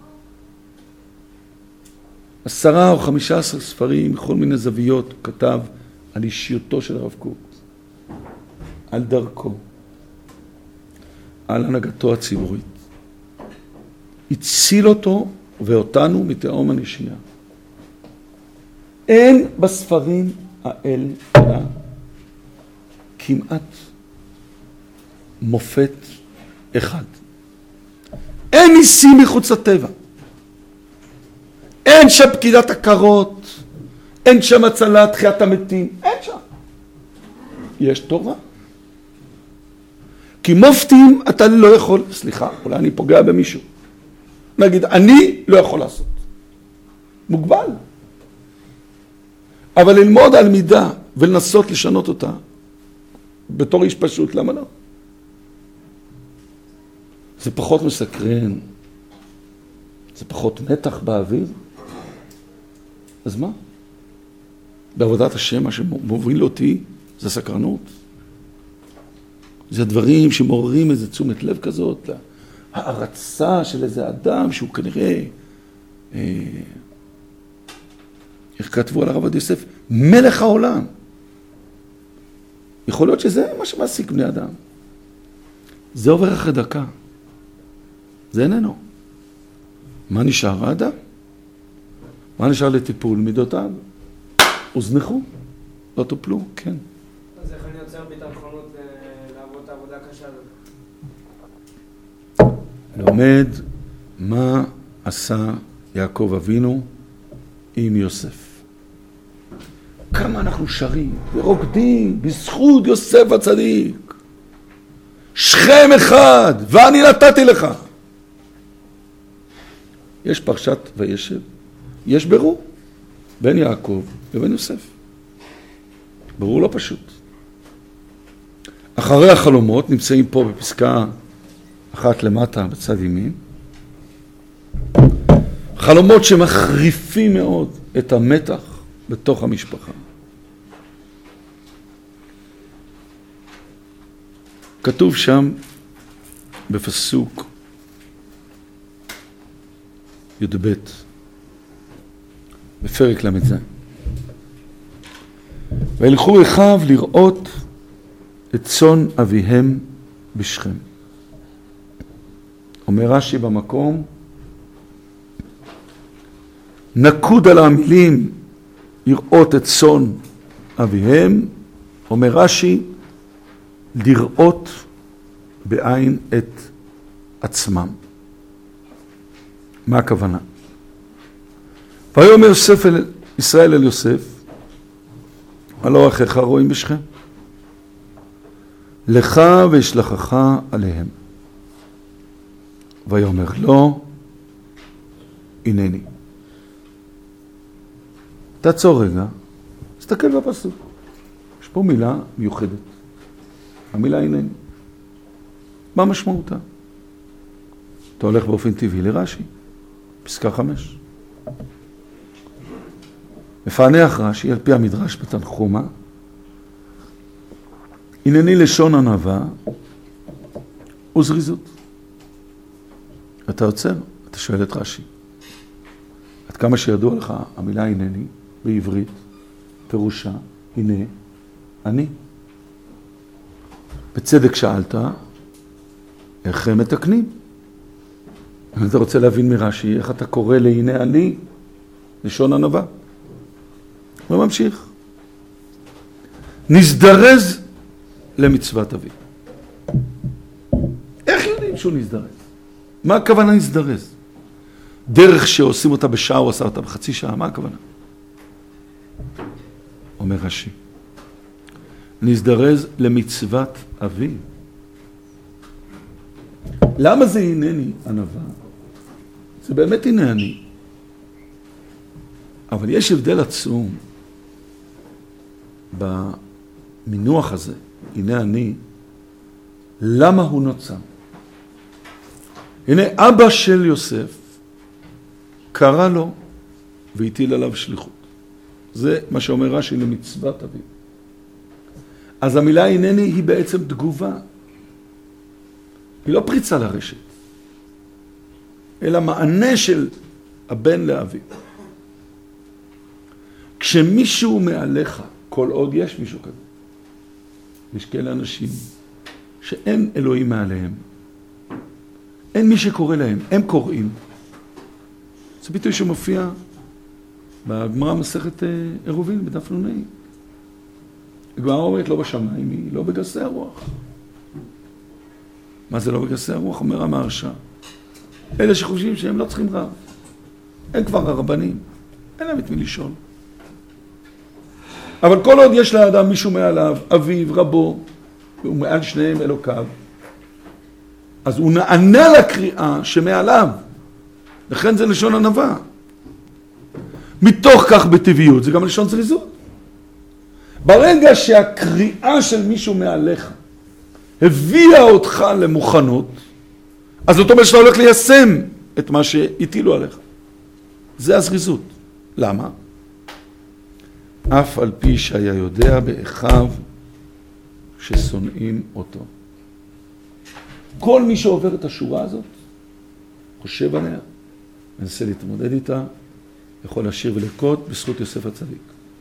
עשרה או חמישה עשר ספרים, בכל מיני זוויות, כתב על אישיותו של הרב קוק, על דרכו, על הנהגתו הציבורית. הציל אותו ואותנו מתהום הנשייה. אין בספרים האלה כמעט מופת אחד. אין ניסים מחוץ לטבע. אין שם פקידת הכרות, אין שם הצלת תחיית המתים, אין שם. יש תורה. כי מופתים אתה לא יכול, סליחה, אולי אני פוגע במישהו. נגיד, אני לא יכול לעשות. מוגבל. אבל ללמוד על מידה ולנסות לשנות אותה, בתור איש פשוט, למה לא? זה פחות מסקרן, זה פחות מתח באוויר. אז מה? בעבודת השם, מה שמוביל אותי, זה סקרנות. זה דברים שמעוררים איזה תשומת לב כזאת, הערצה של איזה אדם שהוא כנראה, אה, איך כתבו על הרב עובדיה יוסף, מלך העולם. יכול להיות שזה מה שמעסיק בני אדם. זה עובר אחרי דקה. זה איננו. מה נשאר האדם? מה נשאר לטיפול? מידותיו? הוזנחו? לא טופלו? כן. אז איך אני יוצר ביטחונות לעבוד את העבודה הקשה הזאת? לומד מה עשה יעקב אבינו עם יוסף. כמה אנחנו שרים ורוקדים בזכות יוסף הצדיק. שכם אחד ואני נתתי לך. יש פרשת וישב, יש ברור בין יעקב לבין יוסף. ברור לא פשוט. אחרי החלומות נמצאים פה בפסקה אחת למטה בצד ימין. חלומות שמחריפים מאוד את המתח בתוך המשפחה. כתוב שם בפסוק י"ב בפרק למ"ז. וילכו אחיו לראות את צאן אביהם בשכם. אומר רש"י במקום, נקוד על המילים לראות את צאן אביהם, אומר רש"י, לראות בעין את עצמם. מה הכוונה? ויאמר יוסף אל ישראל אל יוסף, הלא אחיך רואים בשכם, לך וישלחך עליהם. ויאמר לו, הנני. תעצור רגע, תסתכל בפסוק. יש פה מילה מיוחדת. המילה הנני. מה משמעותה? אתה הולך באופן טבעי לרש"י, פסקה חמש. מפענח רש"י, על פי המדרש בתנחומא, הנני לשון ענווה וזריזות. אתה עוצר, אתה שואל את רש"י. עד כמה שידוע לך, המילה הנני בעברית, פירושה, הנה, אני. בצדק שאלת, איך הם מתקנים? אם אתה רוצה להבין מרש"י, איך אתה קורא להנה אני, לשון ענווה. הוא ממשיך. נזדרז למצוות אביו. איך יודעים שהוא נזדרז? מה הכוונה נזדרז? דרך שעושים אותה בשעה או עשה אותה בחצי שעה, מה הכוונה? אומר רש"י, נזדרז למצוות אביו. למה זה הנני ענווה? זה באמת הנני. אבל יש הבדל עצום במינוח הזה, הנה אני, למה הוא נוצר? הנה אבא של יוסף קרא לו והטיל עליו שליחות. זה מה שאומר רש"י למצוות אביו. אז המילה הנני היא בעצם תגובה. היא לא פריצה לרשת, אלא מענה של הבן לאביו. כשמישהו מעליך, כל עוד יש מישהו כזה, יש כאלה אנשים שאין אלוהים מעליהם. אין מי שקורא להם, הם קוראים. זה ביטוי שמופיע בגמרא מסכת עירובין בדף נ"ה. הגמרא אומרת לא בשמיים, היא לא בגסי הרוח. מה זה לא בגסי הרוח? אומר המהרש"א. אלה שחושבים שהם לא צריכים רב. הם כבר הרבנים. אין להם את מי לשאול. אבל כל עוד יש לאדם מישהו מעליו, אביו, רבו, ומעל שניהם אלוקיו, אז הוא נענה לקריאה שמעליו. לכן זה לשון ענווה. מתוך כך בטבעיות, זה גם לשון זריזות. ברגע שהקריאה של מישהו מעליך הביאה אותך למוכנות, אז זאת אומרת שאתה הולך ליישם את מה שהטילו עליך. זה הזריזות. למה? אף על פי שהיה יודע באחיו ששונאים אותו. כל מי שעובר את השורה הזאת, חושב עליה, מנסה להתמודד איתה, יכול לשיר ולקות בזכות יוסף הצדיק.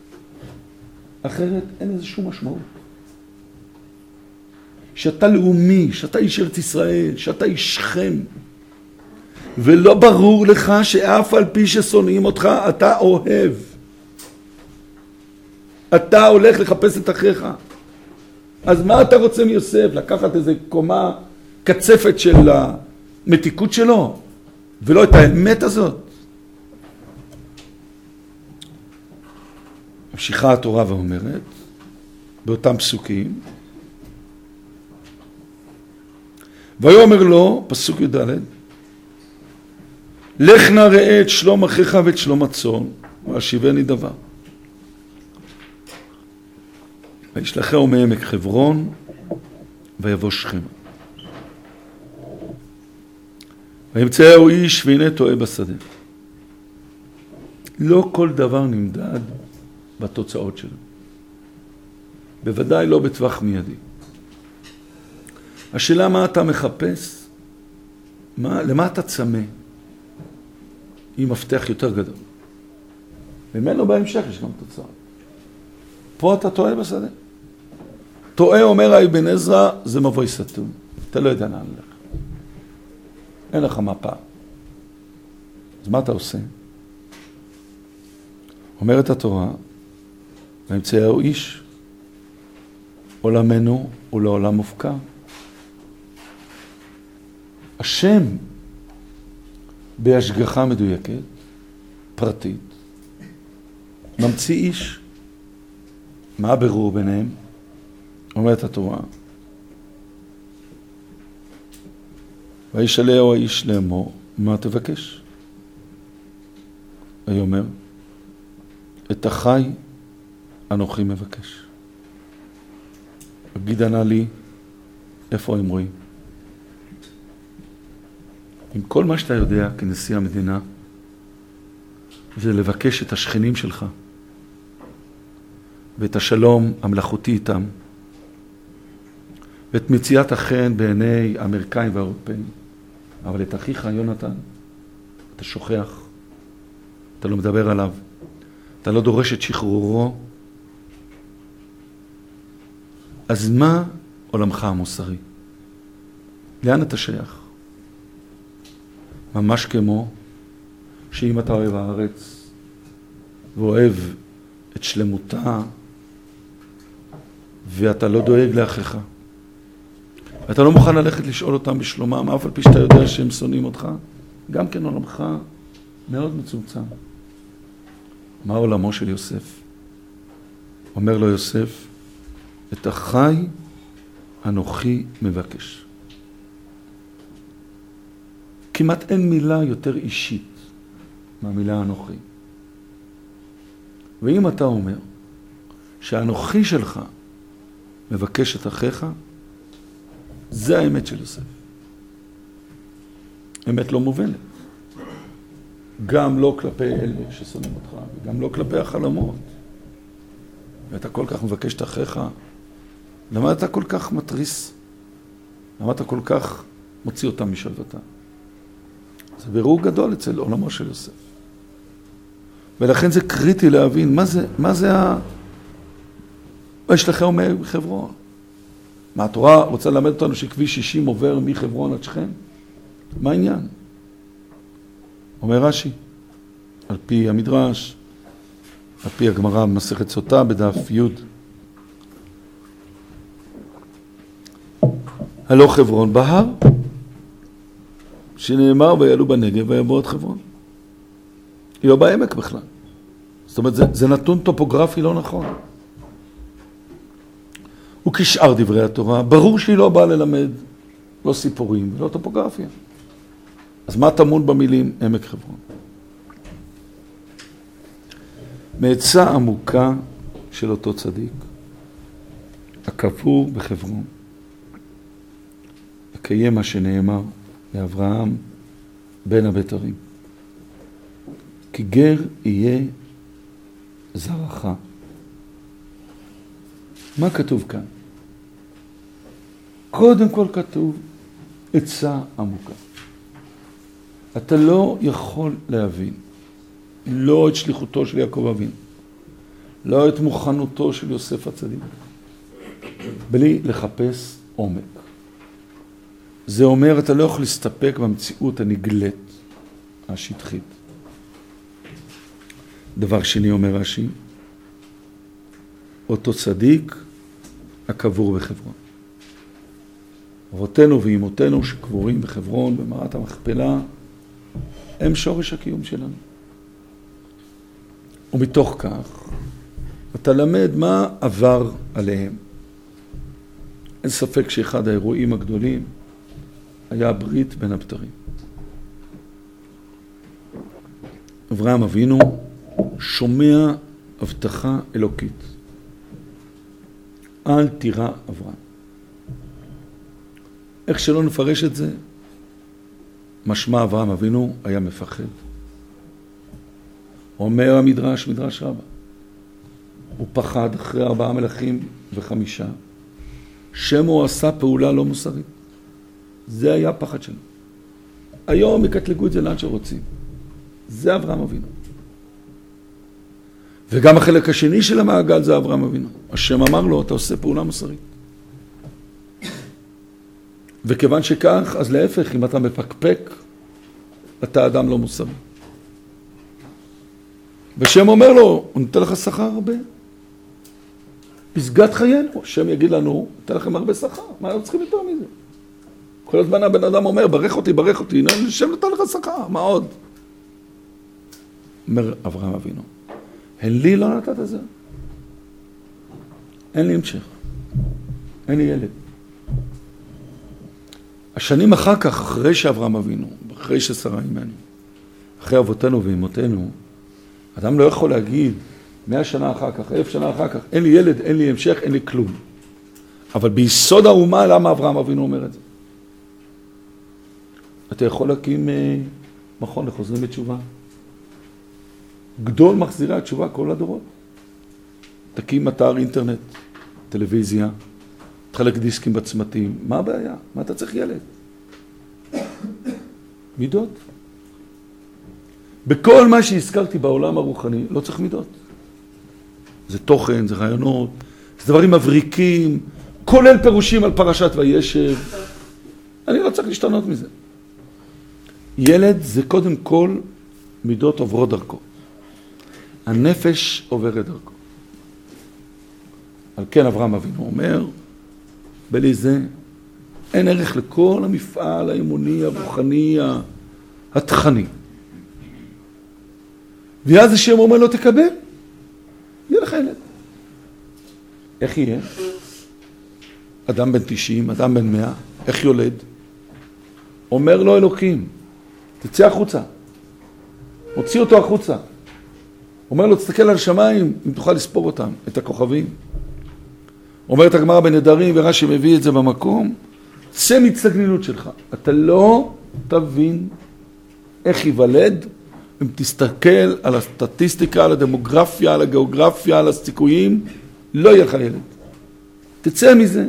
אחרת אין איזה שום משמעות. שאתה לאומי, שאתה איש ארץ ישראל, שאתה איש שכם, ולא ברור לך שאף על פי ששונאים אותך, אתה אוהב. אתה הולך לחפש את אחיך. אז מה אתה רוצה מיוסף? לקחת איזה קומה קצפת של המתיקות שלו, ולא את האמת הזאת? ממשיכה התורה ואומרת, באותם פסוקים, ויאמר לו, פסוק י"ד, לך נא ראה את שלום אחיך ואת שלום הצאן, והשיבני דבר. וישלחהו מעמק חברון, ויבוא שכמה. וימצאהו איש והנה טועה בשדה. לא כל דבר נמדד בתוצאות שלו. בוודאי לא בטווח מיידי. השאלה מה אתה מחפש, מה, למה אתה צמא, היא מפתח יותר גדול. ממנו בהמשך יש גם תוצאה. פה אתה טועה בשדה. טועה, אומר אבן עזרא, זה מבוי סתום. אתה לא יודע לאן לך. אין לך מפה. אז מה אתה עושה? אומרת התורה, וימצאהו איש, עולמנו הוא לעולם מופקר. השם בהשגחה מדויקת, פרטית, ממציא איש. מה הבירור ביניהם? אומרת התורה, וישאלהו האיש לאמור, מה תבקש? ויאמר, את החי אנוכי מבקש. הגיד ענה לי, איפה הם רואים? עם כל מה שאתה יודע כנשיא המדינה, זה לבקש את השכנים שלך, ואת השלום המלאכותי איתם, ואת מציאת החן בעיני האמריקאים והאירופאים. אבל את אחיך יונתן, אתה שוכח, אתה לא מדבר עליו, אתה לא דורש את שחרורו. אז מה עולמך המוסרי? לאן אתה שייך? ממש כמו שאם אתה אוהב הארץ, ואוהב את שלמותה, ואתה לא דואג לאחיך. ואתה לא מוכן ללכת לשאול אותם בשלומם, אף על פי שאתה יודע שהם שונאים אותך, גם כן עולמך מאוד מצומצם. מה עולמו של יוסף? אומר לו יוסף, את החי אנוכי מבקש. כמעט אין מילה יותר אישית מהמילה אנוכי. ואם אתה אומר שהאנוכי שלך מבקש את אחיך, זה האמת של יוסף. אמת לא מובנת. גם לא כלפי אלה ששונאים אותך, וגם לא כלפי החלומות. ואתה כל כך מבקש את אחיך, למה אתה כל כך מטריס? למה אתה כל כך מוציא אותם משלוותה? זה בירור גדול אצל עולמו של יוסף. ולכן זה קריטי להבין מה זה, מה זה ה... וישלחהו מחברון. מה התורה רוצה ללמד אותנו שכביש שישים עובר מחברון עד שכם? מה העניין? אומר רש"י, על פי המדרש, על פי הגמרא במסכת סוטה בדף י', הלא חברון בהר, שנאמר ויעלו בנגב ויבואו את חברון. היא לא בעמק בכלל. זאת אומרת, זה, זה נתון טופוגרפי לא נכון. וכשאר דברי התורה, ברור שהיא לא באה ללמד לא סיפורים ולא טופוגרפיה. אז מה טמון במילים עמק חברון? מעצה עמוקה של אותו צדיק, הקבור בחברון, וקיים מה שנאמר לאברהם בן הבתרים. כי גר יהיה זרעך. מה כתוב כאן? קודם כל כתוב עצה עמוקה. אתה לא יכול להבין לא את שליחותו של יעקב אבינו, לא את מוכנותו של יוסף הצדיק, בלי לחפש עומק. זה אומר, אתה לא יכול להסתפק במציאות הנגלית, השטחית. דבר שני אומר רש"י, אותו צדיק הקבור בחברון. אבותינו ואימותינו שקבורים בחברון, במערת המכפלה, הם שורש הקיום שלנו. ומתוך כך, אתה למד מה עבר עליהם. אין ספק שאחד האירועים הגדולים היה הברית בין הבתרים. אברהם אבינו שומע הבטחה אלוקית. אל תירא אברהם. איך שלא נפרש את זה, משמע אברהם אבינו היה מפחד. אומר המדרש, מדרש רבה, הוא פחד אחרי ארבעה מלכים וחמישה, שם הוא עשה פעולה לא מוסרית. זה היה הפחד שלו. היום יקטלגו את זה לאן שרוצים. זה אברהם אבינו. וגם החלק השני של המעגל זה אברהם אבינו. השם אמר לו, אתה עושה פעולה מוסרית. וכיוון שכך, אז להפך, אם אתה מפקפק, אתה אדם לא מוסרי. ושם אומר לו, הוא נותן לך שכר הרבה. פסגת חיינו, השם יגיד לנו, נותן לכם הרבה שכר. מה אנחנו צריכים יותר מזה? כל הזמן הבן אדם אומר, ברך אותי, ברך אותי, השם נותן לך שכר, מה עוד? אומר אברהם אבינו, אין לי לא נתת זה. אין לי המשך. אין לי ילד. השנים אחר כך, אחרי שאברהם אבינו, אחרי ששרה אימנו, אחרי אבותינו ואימותינו, אדם לא יכול להגיד, מאה שנה אחר כך, אלף שנה אחר כך, אין לי ילד, אין לי המשך, אין לי כלום. אבל ביסוד האומה, למה אברהם אבינו אומר את זה? אתה יכול להקים מכון לחוזרים בתשובה. גדול מחזירי התשובה כל הדורות. תקים אתר אינטרנט, טלוויזיה, תחלק דיסקים בצמתים. מה הבעיה? מה אתה צריך ילד? מידות. בכל מה שהזכרתי בעולם הרוחני, לא צריך מידות. זה תוכן, זה רעיונות, זה דברים מבריקים, כולל פירושים על פרשת וישב. אני לא צריך להשתנות מזה. ילד זה קודם כל מידות עוברות דרכו. הנפש עוברת דרכו. על כן אברהם אבינו אומר, בלי זה אין ערך לכל המפעל האמוני, הרוחני, התכני. ואז השם אומר לו, תקבל, יהיה לך ילד. איך יהיה? אדם בן תשעים, אדם בן מאה, איך יולד? אומר לו אלוקים, תצא החוצה. הוציא אותו החוצה. אומר לו, תסתכל על השמיים, אם תוכל לספור אותם, את הכוכבים. אומרת הגמרא בנדרים, ורש"י מביא את זה במקום, צא מצטגנינות שלך. אתה לא תבין איך ייוולד, אם תסתכל על הסטטיסטיקה, על הדמוגרפיה, על הגיאוגרפיה, על הסיכויים, לא יהיה לך ילד. תצא מזה.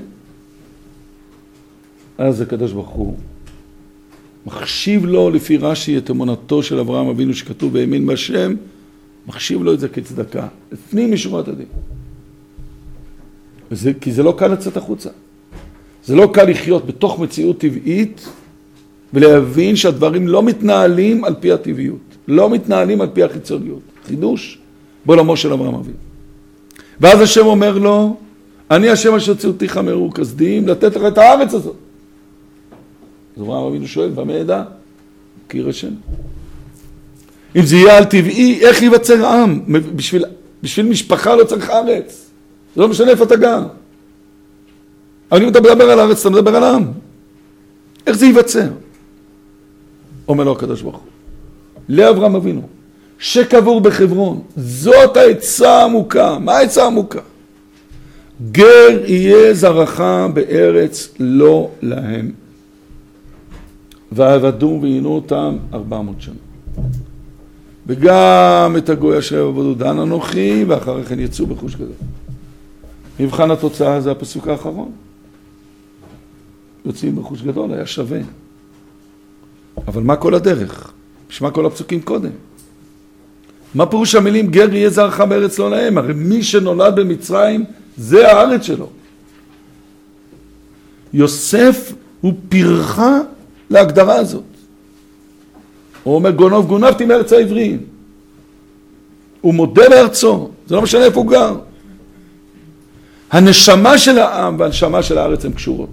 אז הקדוש ברוך הוא מחשיב לו לפי רש"י את אמונתו של אברהם אבינו שכתוב והאמין בהשם, מחשיב לו את זה כצדקה, לפנים משורת הדין. וזה, כי זה לא קל לצאת החוצה. זה לא קל לחיות בתוך מציאות טבעית ולהבין שהדברים לא מתנהלים על פי הטבעיות, לא מתנהלים על פי החיצוניות. חידוש בעולמו של אברהם אבינו. ואז השם אומר לו, אני השם אשר הוציאותיך מאור כשדים, לתת לך את הארץ הזאת. אז אברהם אבינו שואל, במה אדע? מכיר השם. אם זה יהיה על טבעי, איך ייווצר עם? בשביל, בשביל משפחה לא צריך ארץ. זה לא משנה איפה אתה גר. אבל אם אתה מדבר על הארץ, אתה מדבר על העם. איך זה ייווצר? אומר לו הקדוש ברוך הוא. לאברהם אבינו, שקבור בחברון, זאת העצה העמוקה. מה העצה העמוקה? גר יהיה זרעך בארץ לא להם. ועבדו ועינו אותם ארבע מאות שנה. וגם את הגוי אשר עבדו דן אנוכי, ואחרי כן יצאו בחוש גדול. מבחן התוצאה זה הפסוק האחרון. יוצאים בחוש גדול, היה שווה. אבל מה כל הדרך? בשמה כל הפסוקים קודם. מה פירוש המילים גר יהיה זרעך בארץ לא להם? הרי מי שנולד במצרים זה הארץ שלו. יוסף הוא פרחה להגדרה הזאת. הוא אומר גונב גונבתי מארץ העבריים. הוא מודה לארצו, זה לא משנה איפה הוא גר. הנשמה של העם והנשמה של הארץ הן קשורות.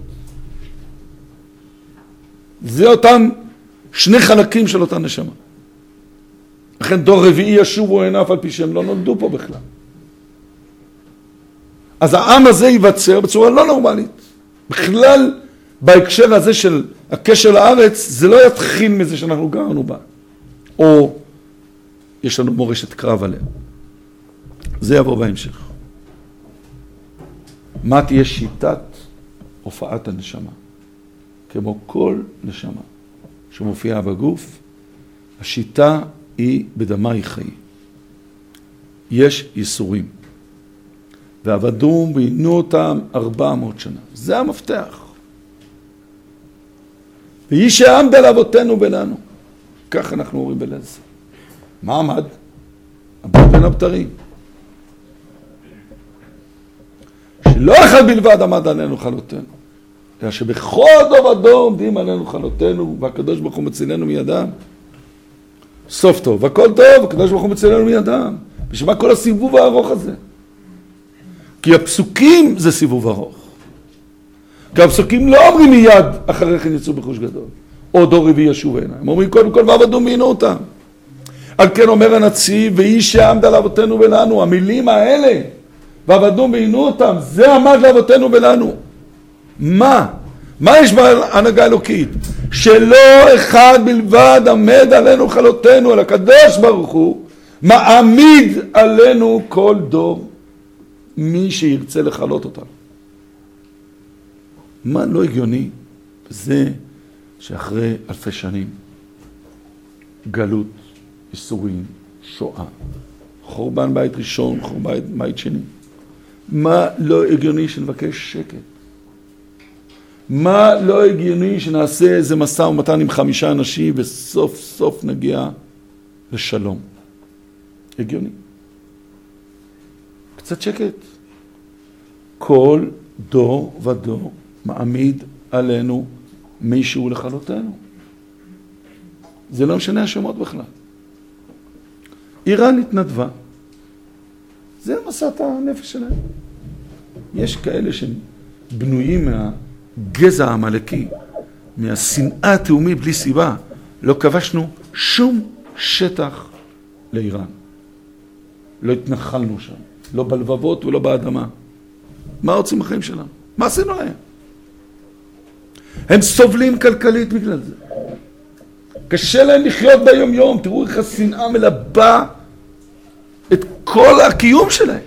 זה אותם שני חלקים של אותה נשמה. לכן דור רביעי ישובו עיניו על פי שהם לא נולדו פה בכלל. אז העם הזה ייווצר בצורה לא נורמלית. בכלל בהקשר הזה של הקשר לארץ, זה לא יתחיל מזה שאנחנו גרנו בה. או יש לנו מורשת קרב עליה. זה יבוא בהמשך. מה תהיה שיטת הופעת הנשמה? כמו כל נשמה שמופיעה בגוף, השיטה היא בדמה היא חיי. יש ייסורים. ועבדו ועינו אותם ארבע מאות שנה. זה המפתח. ויהי שעמד על אבותינו ולנו. כך אנחנו אומרים בלזה. מה עמד? עמד בין הבתרים. שלא אחד בלבד עמד עלינו חלותינו. אלא שבכל דור ודור עומדים עלינו חלותינו, והקדוש ברוך הוא מצילנו מידם. סוף טוב, הכל טוב, הקדוש ברוך הוא מצילנו מידם. בשביל מה כל הסיבוב הארוך הזה? כי הפסוקים זה סיבוב ארוך. כי הפסוקים לא אומרים מיד אחרי כן יצאו בחוש גדול. או דור רביעי ישוב עיניהם. הם אומרים קודם כל ועבדו ועינו אותם. על כן אומר הנציב, והיא שעמד על אבותינו ולנו. המילים האלה, ועבדו ועינו אותם, זה עמד לאבותינו ולנו. מה? מה יש בהנהגה אלוקית? שלא אחד בלבד עמד עלינו חלותינו, על הקדוש ברוך הוא, מעמיד עלינו כל דור, מי שירצה לחלות אותנו. מה לא הגיוני? זה שאחרי אלפי שנים, גלות, איסורים, שואה, חורבן בית ראשון, חורבן בית שני. מה לא הגיוני שנבקש שקט? מה לא הגיוני שנעשה איזה מסע ומתן עם חמישה אנשים וסוף סוף נגיע לשלום? הגיוני. קצת שקט. כל דור ודור מעמיד עלינו מישהו לחלותנו. זה לא משנה השמות בכלל. איראן התנדבה זה מסעת הנפש שלהם. יש כאלה שהם בנויים מהגזע העמלקי, מהשנאה התאומית בלי סיבה. לא כבשנו שום שטח לאיראן. לא התנחלנו שם. לא בלבבות ולא באדמה. מה רוצים החיים שלנו? מה עשינו להם? הם סובלים כלכלית בגלל זה. קשה להם לחיות ביום יום. תראו איך השנאה מלבה את כל הקיום שלהם.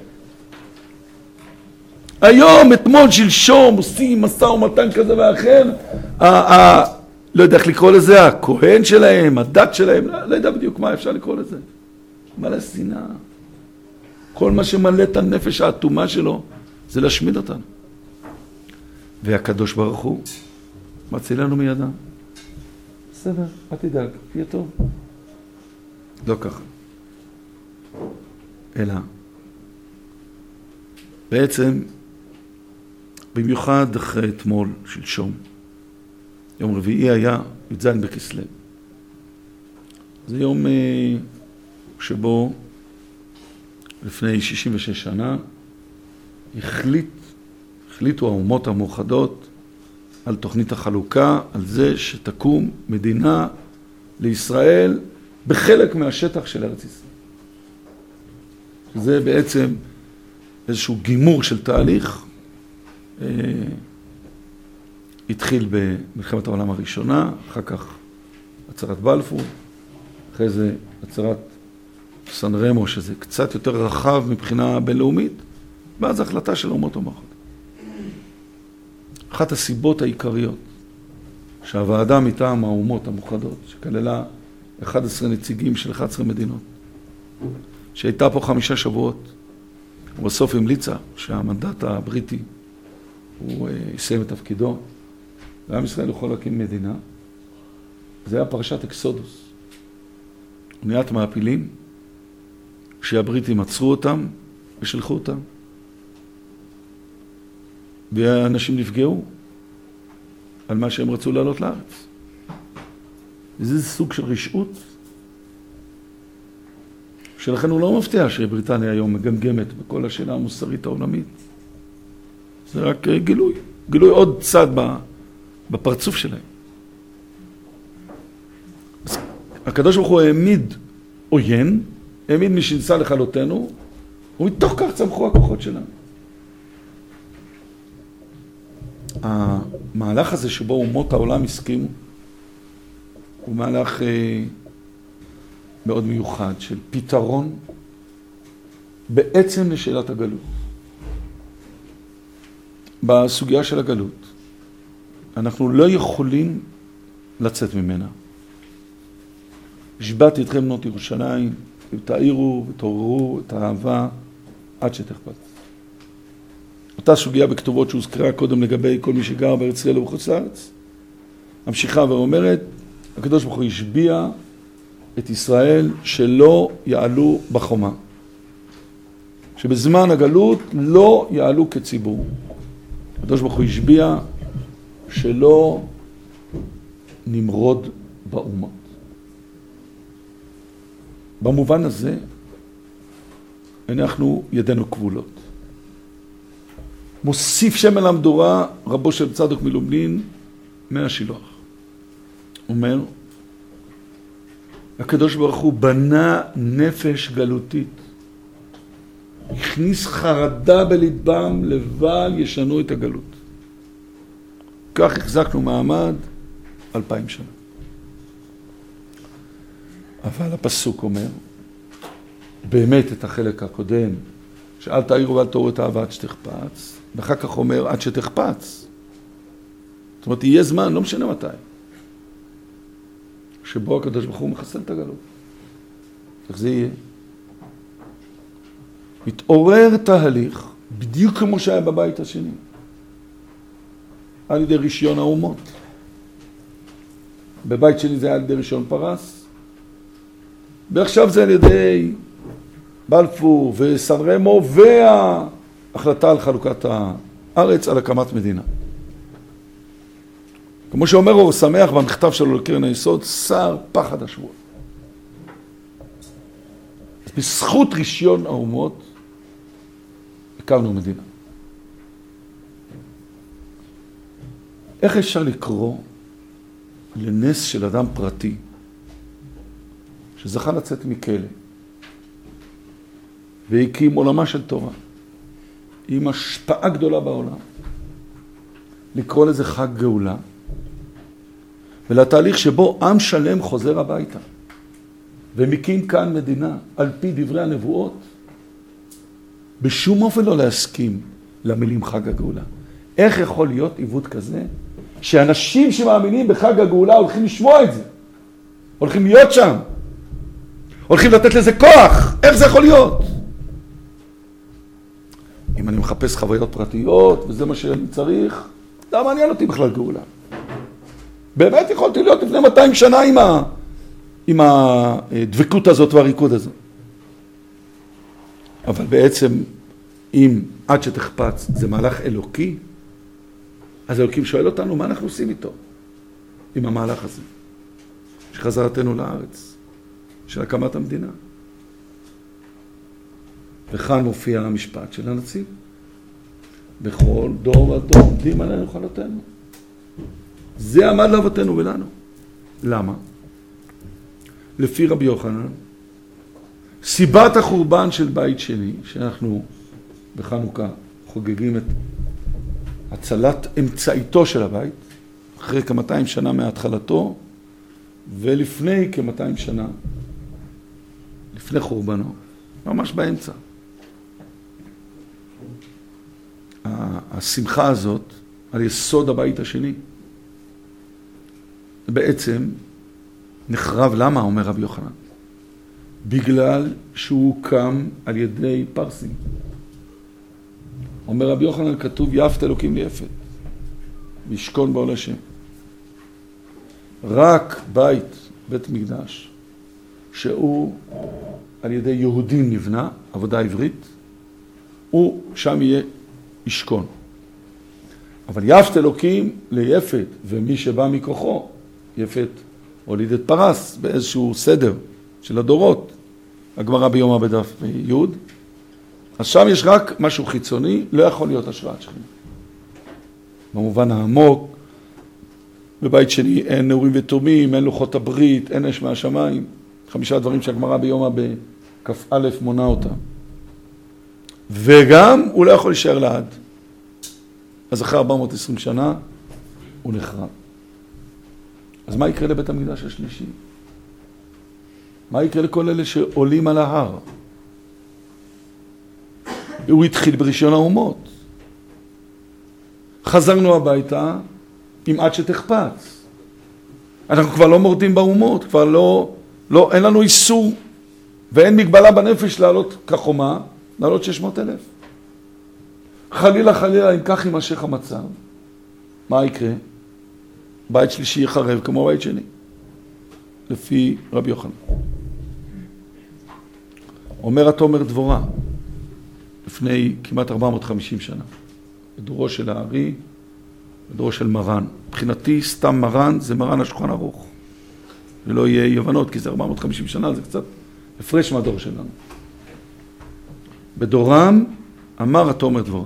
היום, אתמול, שלשום, עושים מסע ומתן כזה ואחר. ה- ה- לא יודע איך לקרוא לזה, הכהן שלהם, הדת שלהם, לא, לא יודע בדיוק מה אפשר לקרוא לזה. מלא שנאה. כל מה שמלא את הנפש האטומה שלו, זה להשמיד אותנו. והקדוש ברוך הוא מציל לנו מידם. בסדר, אל תדאג, יהיה טוב. לא ככה. אלא, בעצם, במיוחד אחרי אתמול, שלשום, יום רביעי היה י"ז בכסלו. זה יום שבו לפני שישים ושש שנה החליט, החליטו האומות המאוחדות על תוכנית החלוקה, על זה שתקום מדינה לישראל בחלק מהשטח של ארץ ישראל. זה בעצם איזשהו גימור של תהליך. אה, התחיל במלחמת העולם הראשונה, אחר כך הצהרת בלפור, אחרי זה הצהרת סן רמו, שזה קצת יותר רחב מבחינה בינלאומית, ואז החלטה של האומות המאוחדות. אחת הסיבות העיקריות שהוועדה מטעם האומות המאוחדות, שכללה אחד עשר נציגים של אחת עשרה מדינות, שהייתה פה חמישה שבועות, ובסוף המליצה שהמנדט הבריטי הוא יסיים את תפקידו, ועם ישראל יכול להקים מדינה. זה היה פרשת אקסודוס. אוניית מעפילים, שהבריטים עצרו אותם ושלחו אותם. והאנשים נפגעו על מה שהם רצו לעלות לארץ. וזה סוג של רשעות, שלכן הוא לא מפתיע שבריטניה היום מגמגמת בכל השאלה המוסרית העולמית. זה רק גילוי, גילוי עוד צד בפרצוף שלהם. אז הקדוש ברוך הוא העמיד עוין, העמיד מי שניסה לכלותנו, ומתוך כך צמחו הכוחות שלנו. המהלך הזה שבו אומות העולם הסכימו, הוא מהלך אה, מאוד מיוחד של פתרון בעצם לשאלת הגלות. בסוגיה של הגלות, אנחנו לא יכולים לצאת ממנה. השבעתי אתכם בנות ירושלים, ותאירו ותעוררו את האהבה עד שתחפץ. אותה סוגיה בכתובות שהוזכרה קודם לגבי כל מי שגר בארץ ישראל ובחוץ לארץ, המשיכה ואומרת, הקדוש ברוך הוא השביע את ישראל שלא יעלו בחומה. שבזמן הגלות לא יעלו כציבור. הקדוש ברוך הוא השביע שלא נמרוד באומות. במובן הזה, אנחנו ידינו כבולות. מוסיף שמן למדורה רבו של צדוק מלובלין מהשילוח. אומר, הקדוש ברוך הוא בנה נפש גלותית. הכניס חרדה בליבם לבל ישנו את הגלות. כך החזקנו מעמד אלפיים שנה. אבל הפסוק אומר, באמת את החלק הקודם, שאל תאירו ואל תעורו את האהבה עד שתחפץ, ואחר כך אומר עד שתחפץ. זאת אומרת, יהיה זמן, לא משנה מתי, שבו הקדוש ברוך הוא מחסל את הגלות. איך זה יהיה? מתעורר תהליך, בדיוק כמו שהיה בבית השני, על ידי רישיון האומות. בבית שני זה היה על ידי רישיון פרס, ועכשיו זה על ידי בלפור וסן רמו, וההחלטה על חלוקת הארץ, על הקמת מדינה. כמו שאומר אור שמח במכתב שלו לקרן היסוד, שר פחד השבועות. בזכות רישיון האומות, הקמנו מדינה. איך אפשר לקרוא לנס של אדם פרטי שזכה לצאת מכלא והקים עולמה של תורה עם השפעה גדולה בעולם, לקרוא לזה חג גאולה, ולתהליך שבו עם שלם חוזר הביתה ומקים כאן מדינה על פי דברי הנבואות, בשום אופן לא להסכים למילים חג הגאולה. איך יכול להיות עיוות כזה שאנשים שמאמינים בחג הגאולה הולכים לשמוע את זה, הולכים להיות שם, הולכים לתת לזה כוח? איך זה יכול להיות? אם אני מחפש חוויות פרטיות וזה מה שאני צריך, לא מעניין אותי בכלל גאולה. באמת יכולתי להיות לפני מאתיים שנה עם, ה... עם הדבקות הזאת והריקוד הזאת. אבל בעצם אם עד שתחפץ זה מהלך אלוקי, אז אלוקים שואל אותנו מה אנחנו עושים איתו, עם המהלך הזה, שחזרתנו לארץ, של הקמת המדינה. וכאן מופיע המשפט של הנציב. בכל דור ודור עומדים עלינו חלותינו. זה עמד לאבותינו ולנו. למה? לפי רבי יוחנן, סיבת החורבן של בית שני, שאנחנו בחנוכה חוגגים את הצלת אמצעיתו של הבית, אחרי כ-מאתיים שנה מהתחלתו, ולפני כ-מאתיים שנה, לפני חורבנו, ממש באמצע. השמחה הזאת על יסוד הבית השני, בעצם נחרב. למה? אומר רבי יוחנן. בגלל שהוא קם על ידי פרסים. אומר רבי יוחנן, כתוב יפת אלוקים ליפת, וישכון בעול השם. רק בית, בית מקדש, שהוא על ידי יהודים נבנה, עבודה עברית, הוא שם יהיה ישכון. אבל יפת אלוקים ליפת, ומי שבא מכוחו, יפת הוליד את פרס באיזשהו סדר של הדורות, הגמרא ביומא בדף י', אז שם יש רק משהו חיצוני, לא יכול להיות השראת שכינה. במובן העמוק, בבית שני אין נעורים ותומים, אין לוחות הברית, אין אש מהשמיים, חמישה דברים שהגמרא ביומא בכף א' מונה אותם. וגם הוא לא יכול להישאר לעד. אז אחרי ארבע מאות ועשרים שנה הוא נחרב. אז מה יקרה לבית המקדש השלישי? מה יקרה לכל אלה שעולים על ההר? הוא התחיל בראשון האומות. חזרנו הביתה עם עד שתחפץ. אנחנו כבר לא מורדים באומות, כבר לא, לא, אין לנו איסור ואין מגבלה בנפש לעלות כחומה, לעלות שש מאות אלף. חלילה חלילה, אם כך יימשך המצב, מה יקרה? בית שלישי יחרב כמו בית שני, לפי רבי יוחנן. אומר התומר דבורה, לפני כמעט ארבע מאות וחמישים שנה, בדורו של הארי, בדורו של מרן. מבחינתי סתם מרן זה מרן השולחן ערוך. ולא יהיה יבנות, כי זה ארבע מאות וחמישים שנה, זה קצת הפרש מהדור שלנו. בדורם אמר התומר דבורה,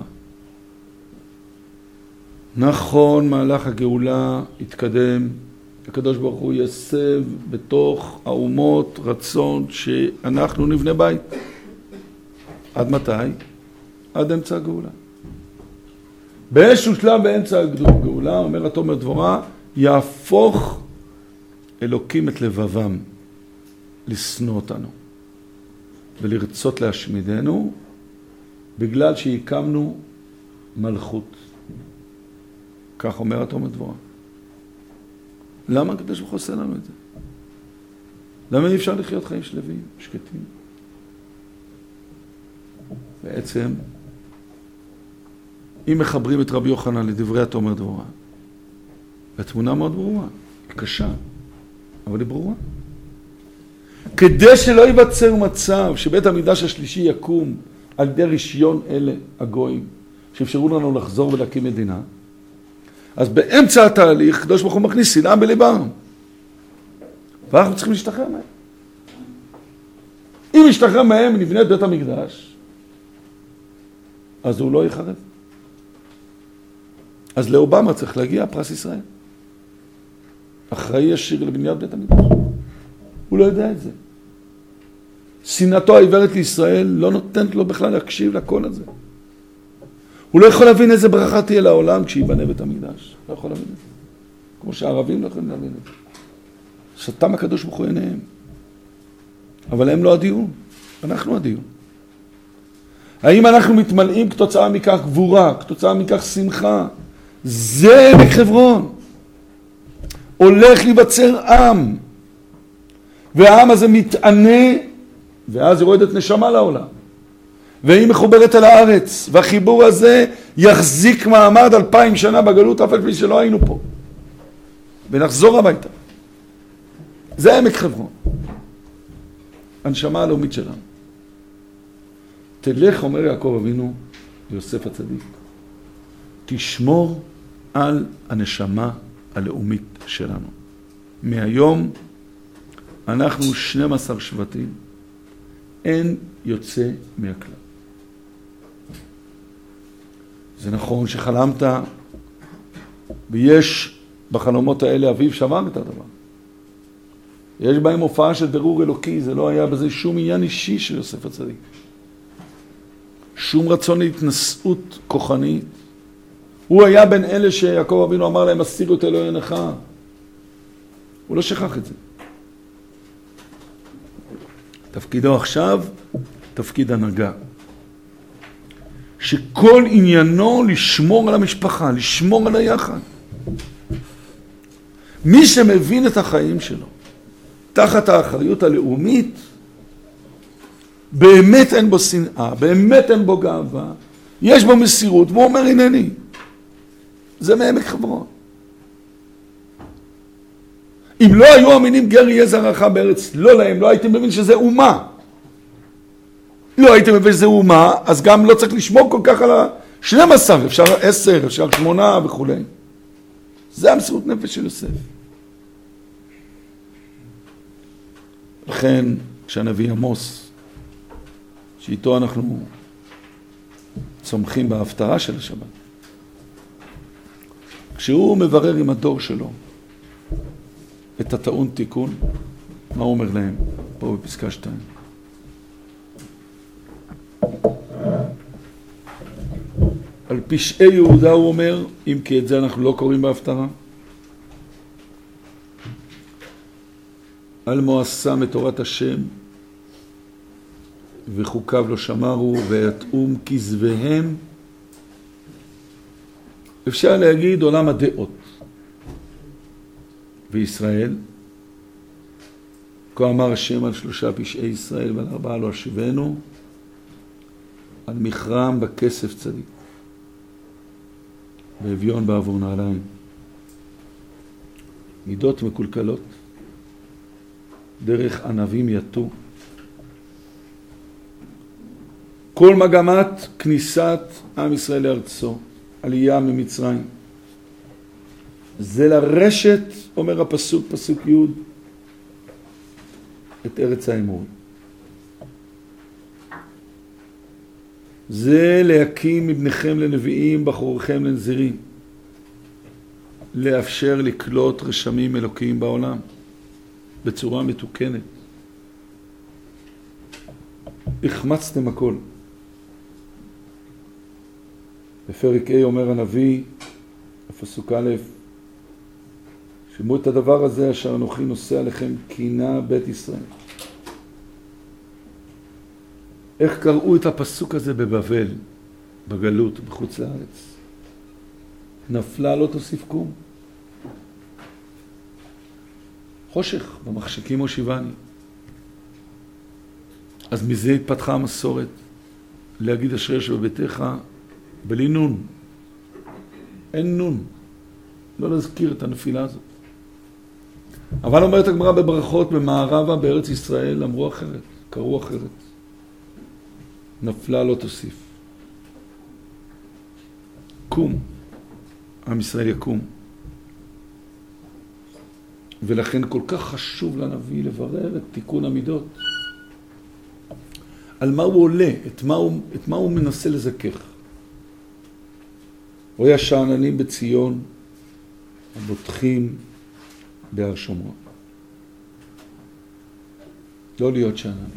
נכון, מהלך הגאולה התקדם, הקדוש ברוך הוא יסב בתוך האומות רצון שאנחנו נבנה בית. עד מתי? עד אמצע הגאולה. באיזשהו שלב באמצע הגאולה, אומר התומר דבורה, יהפוך אלוקים את לבבם לשנוא אותנו ולרצות להשמידנו, בגלל שהקמנו מלכות. כך אומר התומר דבורה. למה הקדוש ברוך הוא עושה לנו את זה? למה אי אפשר לחיות חיים שלווים, שקטים? בעצם, אם מחברים את רבי יוחנן לדברי התומר דבורה, התמונה מאוד ברורה, היא קשה, אבל היא ברורה. כדי שלא ייווצר מצב שבית המקדש השלישי יקום על ידי רישיון אלה הגויים, שאפשרו לנו לחזור ולהקים מדינה, אז באמצע התהליך, הקדוש ברוך הוא מכניס שנאה בליבם. ואנחנו צריכים להשתחרר מהם. אם נשתחרר מהם, נבנה את בית המקדש, אז הוא לא יחרב. אז לאובמה צריך להגיע פרס ישראל. אחראי ישיר לבניית בית המקדש. הוא לא יודע את זה. שנאתו העיוורת לישראל לא נותנת לו בכלל להקשיב לקול הזה. הוא לא יכול להבין איזה ברכה תהיה לעולם כשיבנה בית המקדש. לא יכול להבין את זה. כמו שהערבים לא יכולים להבין את זה. שתם הקדוש ברוך הוא עיניהם. אבל הם לא הדיון. אנחנו הדיון. האם אנחנו מתמלאים כתוצאה מכך גבורה, כתוצאה מכך שמחה? זה עמק חברון. הולך להיווצר עם. והעם הזה מתענה, ואז יורדת נשמה לעולם. והיא מחוברת אל הארץ. והחיבור הזה יחזיק מעמד אלפיים שנה בגלות, אף על פי שלא היינו פה. ונחזור הביתה. זה עמק חברון. הנשמה הלאומית שלנו. תלך, אומר יעקב אבינו, יוסף הצדיק, תשמור על הנשמה הלאומית שלנו. מהיום אנחנו שנים עשר שבטים, אין יוצא מהכלל. זה נכון שחלמת, ויש בחלומות האלה, אביו שבר את הדבר. יש בהם הופעה של ברור אלוקי, זה לא היה בזה שום עניין אישי של יוסף הצדיק. שום רצון להתנשאות כוחנית. הוא היה בין אלה שיעקב אבינו אמר להם, הסירו את אלוהי עיניך. הוא לא שכח את זה. תפקידו עכשיו, תפקיד הנהגה. שכל עניינו לשמור על המשפחה, לשמור על היחד. מי שמבין את החיים שלו, תחת האחריות הלאומית, באמת אין בו שנאה, באמת אין בו גאווה, יש בו מסירות, והוא אומר הנני. זה מעמק חברון. אם לא היו אמינים גר יהיה זרעך בארץ, לא להם, לא הייתם מבין שזה אומה. לא הייתם מבין שזה אומה, אז גם לא צריך לשמור כל כך על ה-שנים עשר, אפשר עשר, אפשר שמונה וכו'. זה המסירות נפש של יוסף. לכן, כשהנביא עמוס, שאיתו אנחנו צומחים בהפטרה של השבת, כשהוא מברר עם הדור שלו את הטעון תיקון, מה הוא אומר להם? פה בפסקה שתיים. על פשעי יהודה הוא אומר, אם כי את זה אנחנו לא קוראים בהפטרה, על מואסם את תורת השם, וחוקיו לא שמרו, ויתאום כזבהם. אפשר להגיד עולם הדעות. וישראל, כה אמר השם על שלושה פשעי ישראל ועל ארבעה לא אשיבנו, על מכרם בכסף צדיק, באביון בעבור נעליים. מידות מקולקלות, דרך ענבים יתו. כל מגמת כניסת עם ישראל לארצו, עלייה ממצרים. זה לרשת, אומר הפסוק, פסוק י', את ארץ האמור. זה להקים מבניכם לנביאים, בחוריכם לנזירים. לאפשר לקלוט רשמים אלוקיים בעולם, בצורה מתוקנת. החמצתם הכל. בפרק A אומר הנביא, בפסוק א', שמעו את הדבר הזה אשר אנוכי נושא עליכם קינה בית ישראל. איך קראו את הפסוק הזה בבבל, בגלות, בחוץ לארץ? נפלה לא תוסיף קום. חושך, במחשכים הושיבני. אז מזה התפתחה המסורת, להגיד אשרי שבביתך, בלי נון. אין נון. לא להזכיר את הנפילה הזאת. אבל אומרת הגמרא בברכות, במערבה בארץ ישראל, אמרו אחרת, קראו אחרת. נפלה לא תוסיף. קום. עם ישראל יקום. ולכן כל כך חשוב לנביא לברר את תיקון המידות. על מה הוא עולה, את מה הוא, את מה הוא מנסה לזכך. רואה השאננים בציון, הבוטחים בהר שומרון. לא להיות שאננים.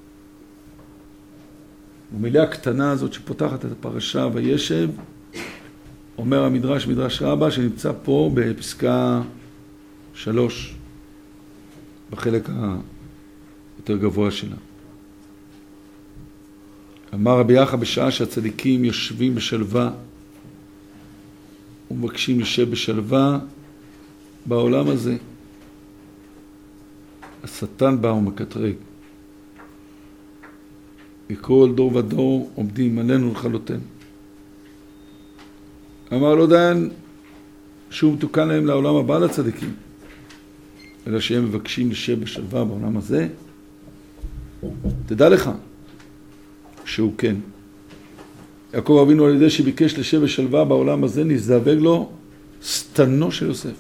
במילה הקטנה הזאת שפותחת את הפרשה וישב, אומר המדרש, מדרש רבה, שנמצא פה בפסקה שלוש, בחלק היותר גבוה שלה. אמר רבי יחא, בשעה שהצדיקים יושבים בשלווה ומבקשים לשב בשלווה בעולם הזה, השטן בא ומקטרג. וכל דור ודור עומדים עלינו לכלותנו. אמר לו דיין, שהוא מתוקן להם לעולם הבא לצדיקים, אלא שהם מבקשים לשב בשלווה בעולם הזה. תדע לך שהוא כן. יעקב אבינו על ידי שביקש לשב בשלווה בעולם הזה, נזדווג לו סתנו של יוסף.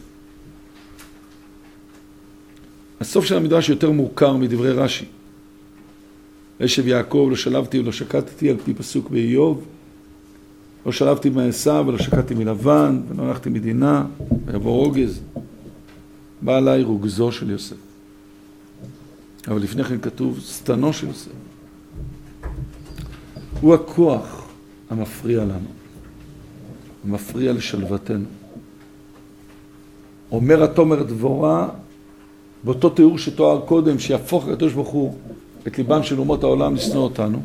הסוף של המדרש יותר מורכר מדברי רש"י. וישב יעקב, לא שלבתי ולא שקטתי, על פי פסוק באיוב. לא שלבתי מעשיו ולא שקטתי מלבן, ולא הלכתי מדינה, ויבוא רוגז. בא עליי רוגזו של יוסף. אבל לפני כן כתוב סתנו של יוסף. הוא הכוח המפריע לנו, המפריע לשלוותנו. אומר התומר דבורה, באותו תיאור שתואר קודם, שיהפוך הקדוש ברוך הוא את ליבם של אומות העולם לשנוא אותנו.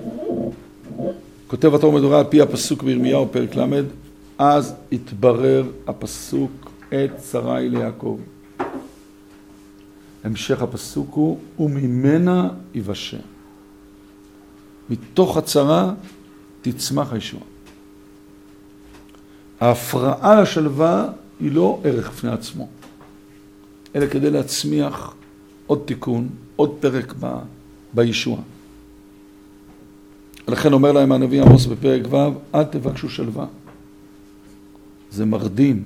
כותב התומר דבורה על פי הפסוק בירמיהו פרק למד, אז התברר הפסוק את שרי ליעקב. המשך הפסוק הוא, וממנה יבשע. מתוך הצרה תצמח הישועה. ההפרעה לשלווה היא לא ערך בפני עצמו, אלא כדי להצמיח עוד תיקון, עוד פרק ב, בישועה. לכן אומר להם הנביא עמוס בפרק ו', אל תבקשו שלווה. זה מרדים.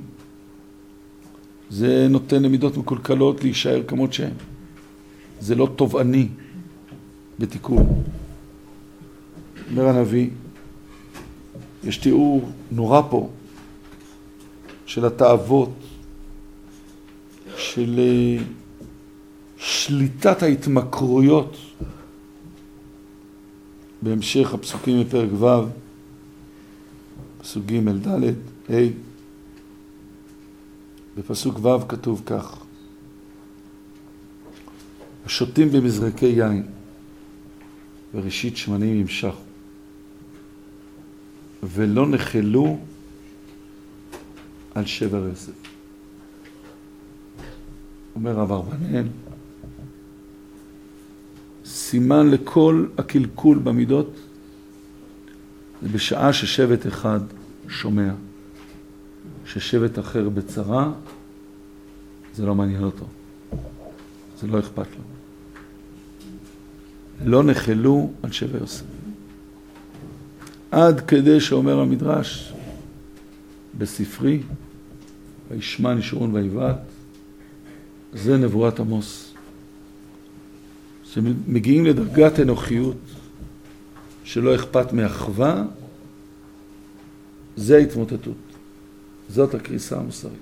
זה נותן למידות מקולקלות להישאר כמות שהן. זה לא תובעני בתיקון. אומר הנביא, יש תיאור נורא פה של התאוות, של שליטת ההתמכרויות בהמשך הפסוקים בפרק ו', פסוק ג' ד' ה'. בפסוק ו' כתוב כך, השותים במזרקי יין וראשית שמנים ימשכו ולא נחלו על שבר יוסף. אומר רב אברבנאל, סימן לכל הקלקול במידות, זה בשעה ששבט אחד שומע, ששבט אחר בצרה, זה לא מעניין אותו. זה לא אכפת לו. לא נחלו על שבר יוסף. עד כדי שאומר המדרש בספרי, וישמע ישורון ויבעט, זה נבואת עמוס. שמגיעים לדרגת אנוכיות שלא אכפת מאחווה, זה ההתמוטטות. זאת הקריסה המוסרית.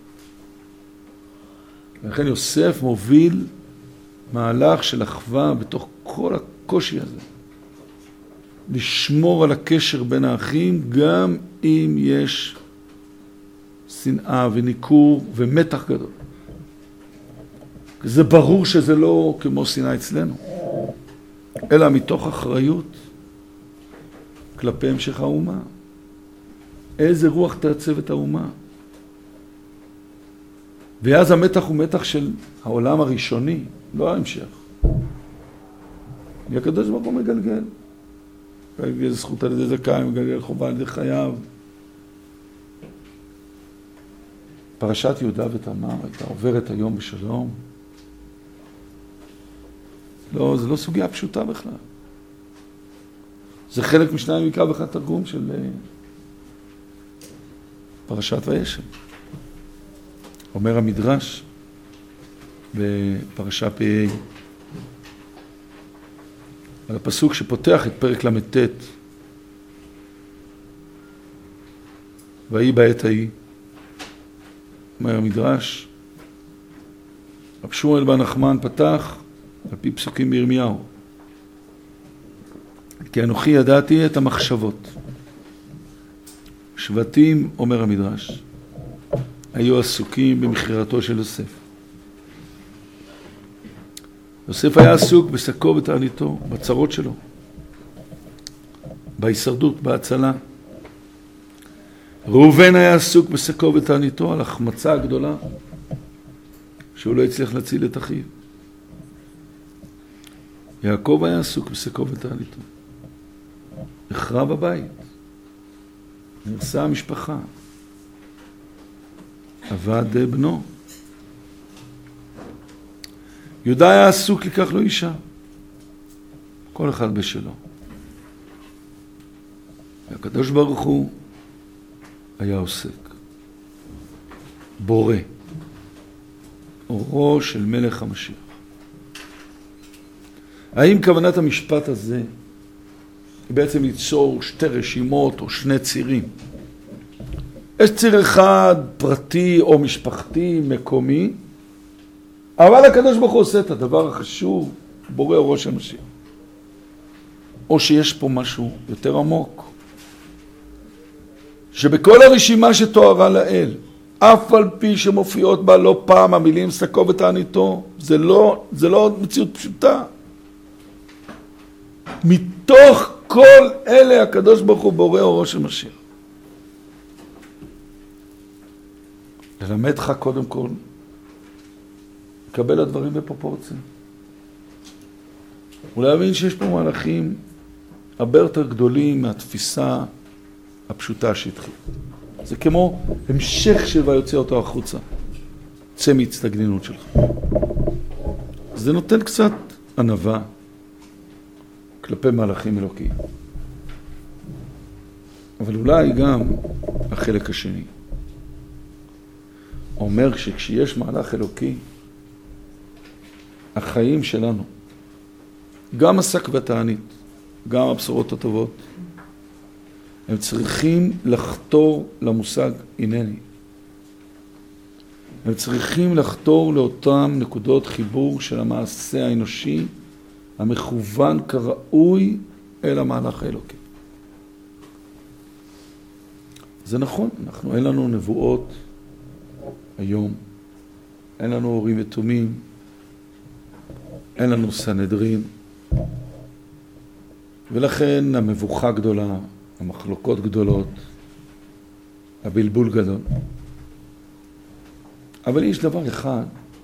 ולכן יוסף מוביל מהלך של אחווה בתוך כל הקושי הזה. לשמור על הקשר בין האחים גם אם יש שנאה וניכור ומתח גדול. זה ברור שזה לא כמו שנאה אצלנו, אלא מתוך אחריות כלפי המשך האומה. איזה רוח תעצב את האומה? ואז המתח הוא מתח של העולם הראשוני, לא ההמשך. הקדוש ברוך הוא מגלגל. מגלגל זכות על ידי זכאי, מגלגל חובה על ידי חייו. פרשת יהודה ותמר הייתה עוברת היום בשלום. לא, זה לא סוגיה פשוטה בכלל. זה חלק משניים מקרא בכלל תרגום של פרשת וישב. אומר המדרש בפרשה פ"ה, על הפסוק שפותח את פרק למ"ט, והיא בעת ההיא. אומר המדרש, רב שמואל בן נחמן פתח על פי פסוקים בירמיהו. כי אנוכי ידעתי את המחשבות. שבטים, אומר המדרש, היו עסוקים במכירתו של יוסף. יוסף היה עסוק בשקו ותעניתו, בצרות שלו, בהישרדות, בהצלה. ראובן היה עסוק בשקו ותעניתו, על החמצה הגדולה, שהוא לא הצליח להציל את אחיו. יעקב היה עסוק בשקו ותעניתו. החרב הבית, נרסה המשפחה, עבד בנו. יהודה היה עסוק לקח לו אישה, כל אחד בשלו. והקדוש ברוך הוא היה עוסק, בורא, אורו של מלך המשיח. האם כוונת המשפט הזה היא בעצם ליצור שתי רשימות או שני צירים? יש ציר אחד פרטי או משפחתי, מקומי, אבל הקדוש ברוך הוא עושה את הדבר החשוב, בורא אורו של המשיח. או שיש פה משהו יותר עמוק, שבכל הרשימה שתוארה לאל, אף על פי שמופיעות בה לא פעם המילים שקו ותעניתו, זה לא, זה לא מציאות פשוטה. מתוך כל אלה הקדוש ברוך הוא בורא אורו של משיח. ללמד לך קודם כל, לקבל הדברים בפרופורציה. ולהבין שיש פה מהלכים הרבה יותר גדולים מהתפיסה הפשוטה השטחית. זה כמו המשך של ויוצא אותו החוצה. צא מהצטגנינות שלך. זה נותן קצת ענווה כלפי מהלכים אלוקיים. אבל אולי גם החלק השני. אומר שכשיש מהלך אלוקי, החיים שלנו, גם השק והתענית, גם הבשורות הטובות, הם צריכים לחתור למושג הנני. הם צריכים לחתור לאותם נקודות חיבור של המעשה האנושי, המכוון כראוי אל המהלך האלוקי. זה נכון, אנחנו אין לנו נבואות היום, אין לנו הורים יתומים, אין לנו סנהדרין, ולכן המבוכה גדולה, המחלוקות גדולות, הבלבול גדול. אבל יש דבר אחד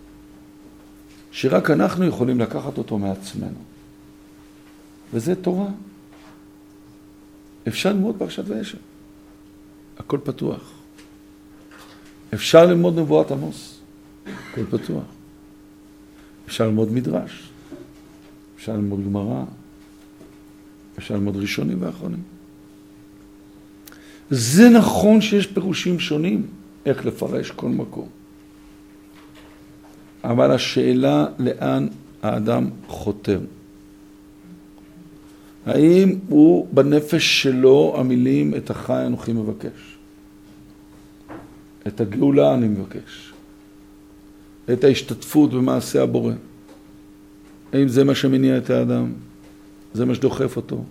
שרק אנחנו יכולים לקחת אותו מעצמנו, וזה תורה. אפשר ללמוד פרשת וישב, הכל פתוח. אפשר ללמוד נבואת עמוס, הכל פתוח. אפשר ללמוד מדרש, אפשר ללמוד גמרא, אפשר ללמוד ראשונים ואחרונים. זה נכון שיש פירושים שונים איך לפרש כל מקום. אבל השאלה לאן האדם חותר. האם הוא בנפש שלו המילים את החי אנוכי מבקש? את הגאולה אני מבקש. את ההשתתפות במעשה הבורא. האם זה מה שמניע את האדם? זה מה שדוחף אותו?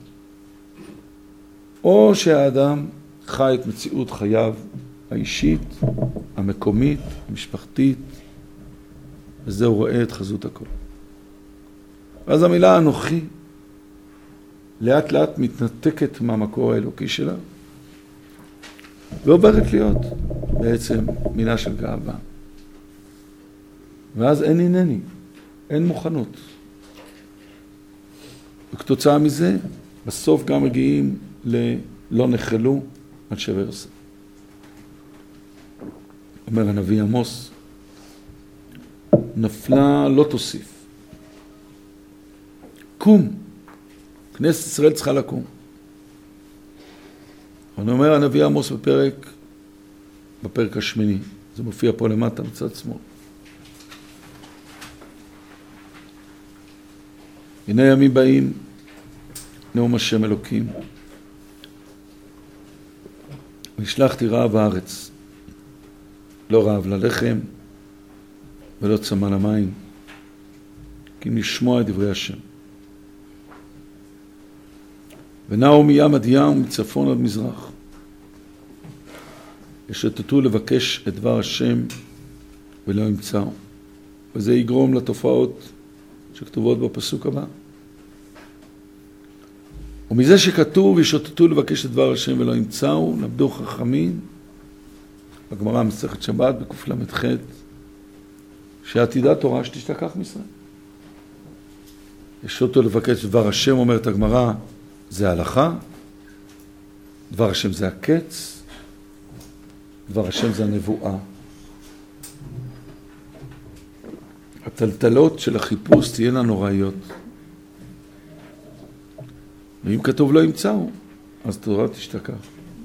או שהאדם חי את מציאות חייו האישית, המקומית, המשפחתית, וזה הוא רואה את חזות הכל. ואז המילה אנוכי לאט לאט מתנתקת מהמקור האלוקי שלה, ועוברת להיות בעצם מילה של גאווה. ואז אין עינני, אין מוכנות. וכתוצאה מזה, בסוף גם מגיעים ללא נחלו על שבר יוסף. אומר הנביא עמוס, נפלה לא תוסיף. קום. כנסת ישראל צריכה לקום. אני אומר הנביא עמוס בפרק, בפרק השמיני. זה מופיע פה למטה מצד שמאל. הנה ימים באים, נאום השם אלוקים. והשלחתי רעב בארץ, לא רעב ללחם ולא צמא למים, כי אם לשמוע את דברי השם. ונעו מים עד ים ומצפון עד מזרח, ישתתו לבקש את דבר השם ולא ימצאו. וזה יגרום לתופעות שכתובות בפסוק הבא. ומזה שכתוב ישתתו לבקש את דבר השם ולא ימצאו, למדו חכמים, בגמרא מסכת שבת בקוף למ"ח, שעתידה תורה שתשתכח מישראל. ישתתו לבקש את דבר השם, אומרת הגמרא, זה הלכה, דבר השם זה הקץ, דבר השם זה הנבואה. הטלטלות של החיפוש תהיינה נוראיות. ואם כתוב לא ימצאו, אז תורה תשתכח.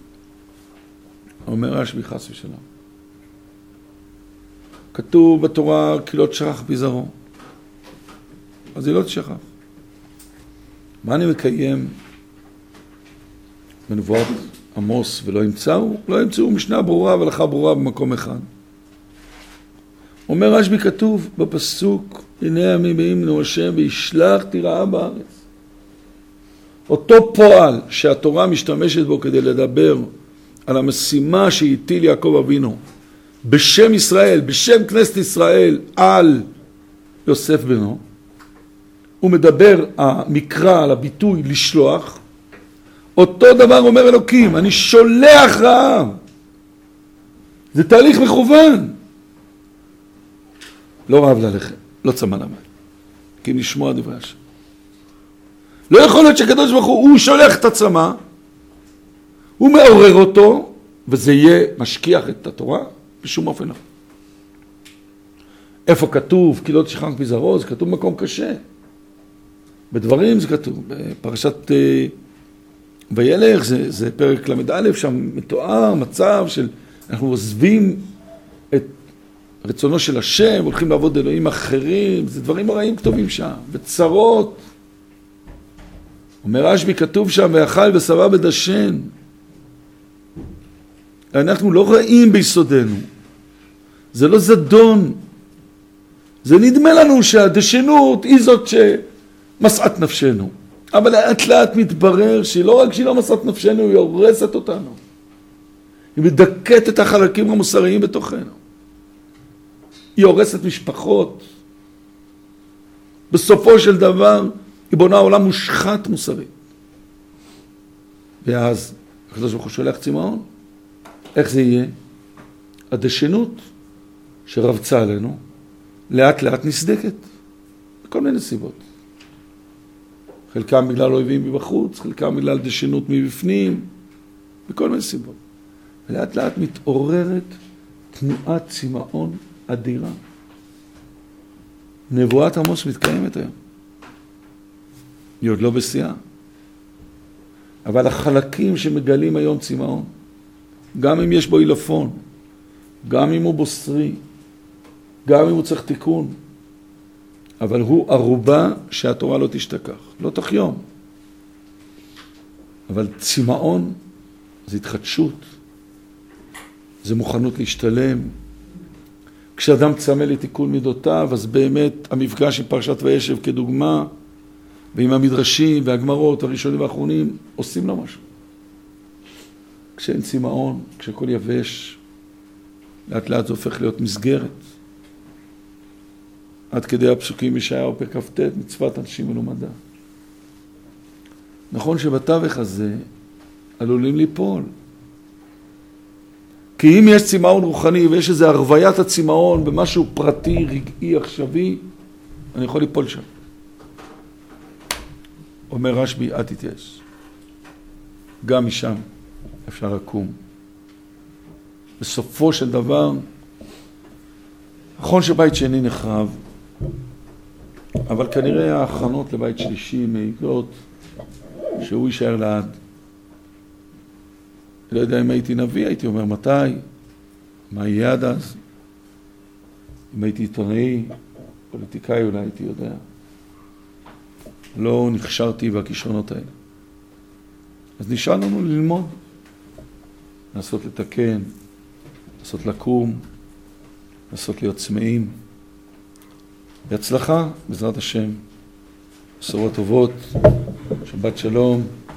אומר רש"י חס ושלום. כתוב בתורה כי לא תשכח בזרעו, אז היא לא תשכח. מה אני מקיים בנבואת עמוס ולא ימצאו? לא ימצאו משנה ברורה והלכה ברורה במקום אחד. אומר רש"י כתוב בפסוק, הנה ימים באים נו השם וישלח תיראה בארץ. אותו פועל שהתורה משתמשת בו כדי לדבר על המשימה שהטיל יעקב אבינו בשם ישראל, בשם כנסת ישראל, על יוסף בנו, הוא מדבר המקרא על הביטוי לשלוח. אותו דבר אומר אלוקים, אני שולח רעב. זה תהליך מכוון. לא רעב ללחם, לא צמא למים, כי אם לשמוע דברי השם. לא יכול להיות שהקדוש ברוך הוא, הוא שולח את הצמא, הוא מעורר אותו, וזה יהיה משכיח את התורה, בשום אופן לא. איפה כתוב, כי לא תשכח בזרעו, זה כתוב במקום קשה. בדברים זה כתוב, בפרשת וילך, זה, זה פרק למד א', שם מתואר מצב של, אנחנו עוזבים את רצונו של השם, הולכים לעבוד אלוהים אחרים, זה דברים רעים כתובים שם, וצרות. אומר רש"י, כתוב שם, ואכל ושבע ודשן. אנחנו לא רעים ביסודנו, זה לא זדון, זה נדמה לנו שהדשנות היא זאת שמשאת נפשנו, אבל לאט לאט מתברר שהיא לא רק שהיא לא משאת נפשנו, היא הורסת אותנו, היא מדכאת את החלקים המוסריים בתוכנו, היא הורסת משפחות, בסופו של דבר היא בונה עולם מושחת מוסרי. ואז הקדוש ברוך הוא שולח צמאון. איך זה יהיה? הדשנות שרבצה עלינו לאט לאט נסדקת בכל מיני סיבות. חלקם בגלל אויבים מבחוץ, חלקם בגלל דשנות מבפנים, בכל מיני סיבות. ולאט לאט מתעוררת תנועת צמאון אדירה. נבואת עמוס מתקיימת היום. היא עוד לא בשיאה. אבל החלקים שמגלים היום צמאון, גם אם יש בו אילפון, גם אם הוא בוסרי, גם אם הוא צריך תיקון, אבל הוא ערובה שהתורה לא תשתכח, לא תוך יום. אבל צמאון זה התחדשות, זה מוכנות להשתלם. כשאדם צמא לתיקון מידותיו, אז באמת המפגש עם פרשת וישב כדוגמה, ועם המדרשים והגמרות הראשונים והאחרונים, עושים לו משהו. כשאין צמאון, כשכל יבש, לאט לאט זה הופך להיות מסגרת. עד כדי הפסוקים ישעיהו פרק כ"ט, מצוות אנשים מלומדה. נכון שבתווך הזה עלולים ליפול. כי אם יש צמאון רוחני ויש איזו הרוויית הצמאון במשהו פרטי, רגעי, עכשווי, אני יכול ליפול שם. אומר רש"י, אל תתייאש. גם משם אפשר לקום. בסופו של דבר, נכון שבית שני נחרב, אבל כנראה ההכנות לבית שלישי מעידות שהוא יישאר לעד. לא יודע אם הייתי נביא, הייתי אומר מתי, מה יהיה עד אז. אם הייתי עיתונאי, פוליטיקאי אולי הייתי יודע. לא נכשרתי בכישרונות האלה. אז נשאר לנו ללמוד. לנסות לתקן, לנסות לקום, לנסות להיות צמאים. בהצלחה, בעזרת השם. בשורות טובות, שבת שלום.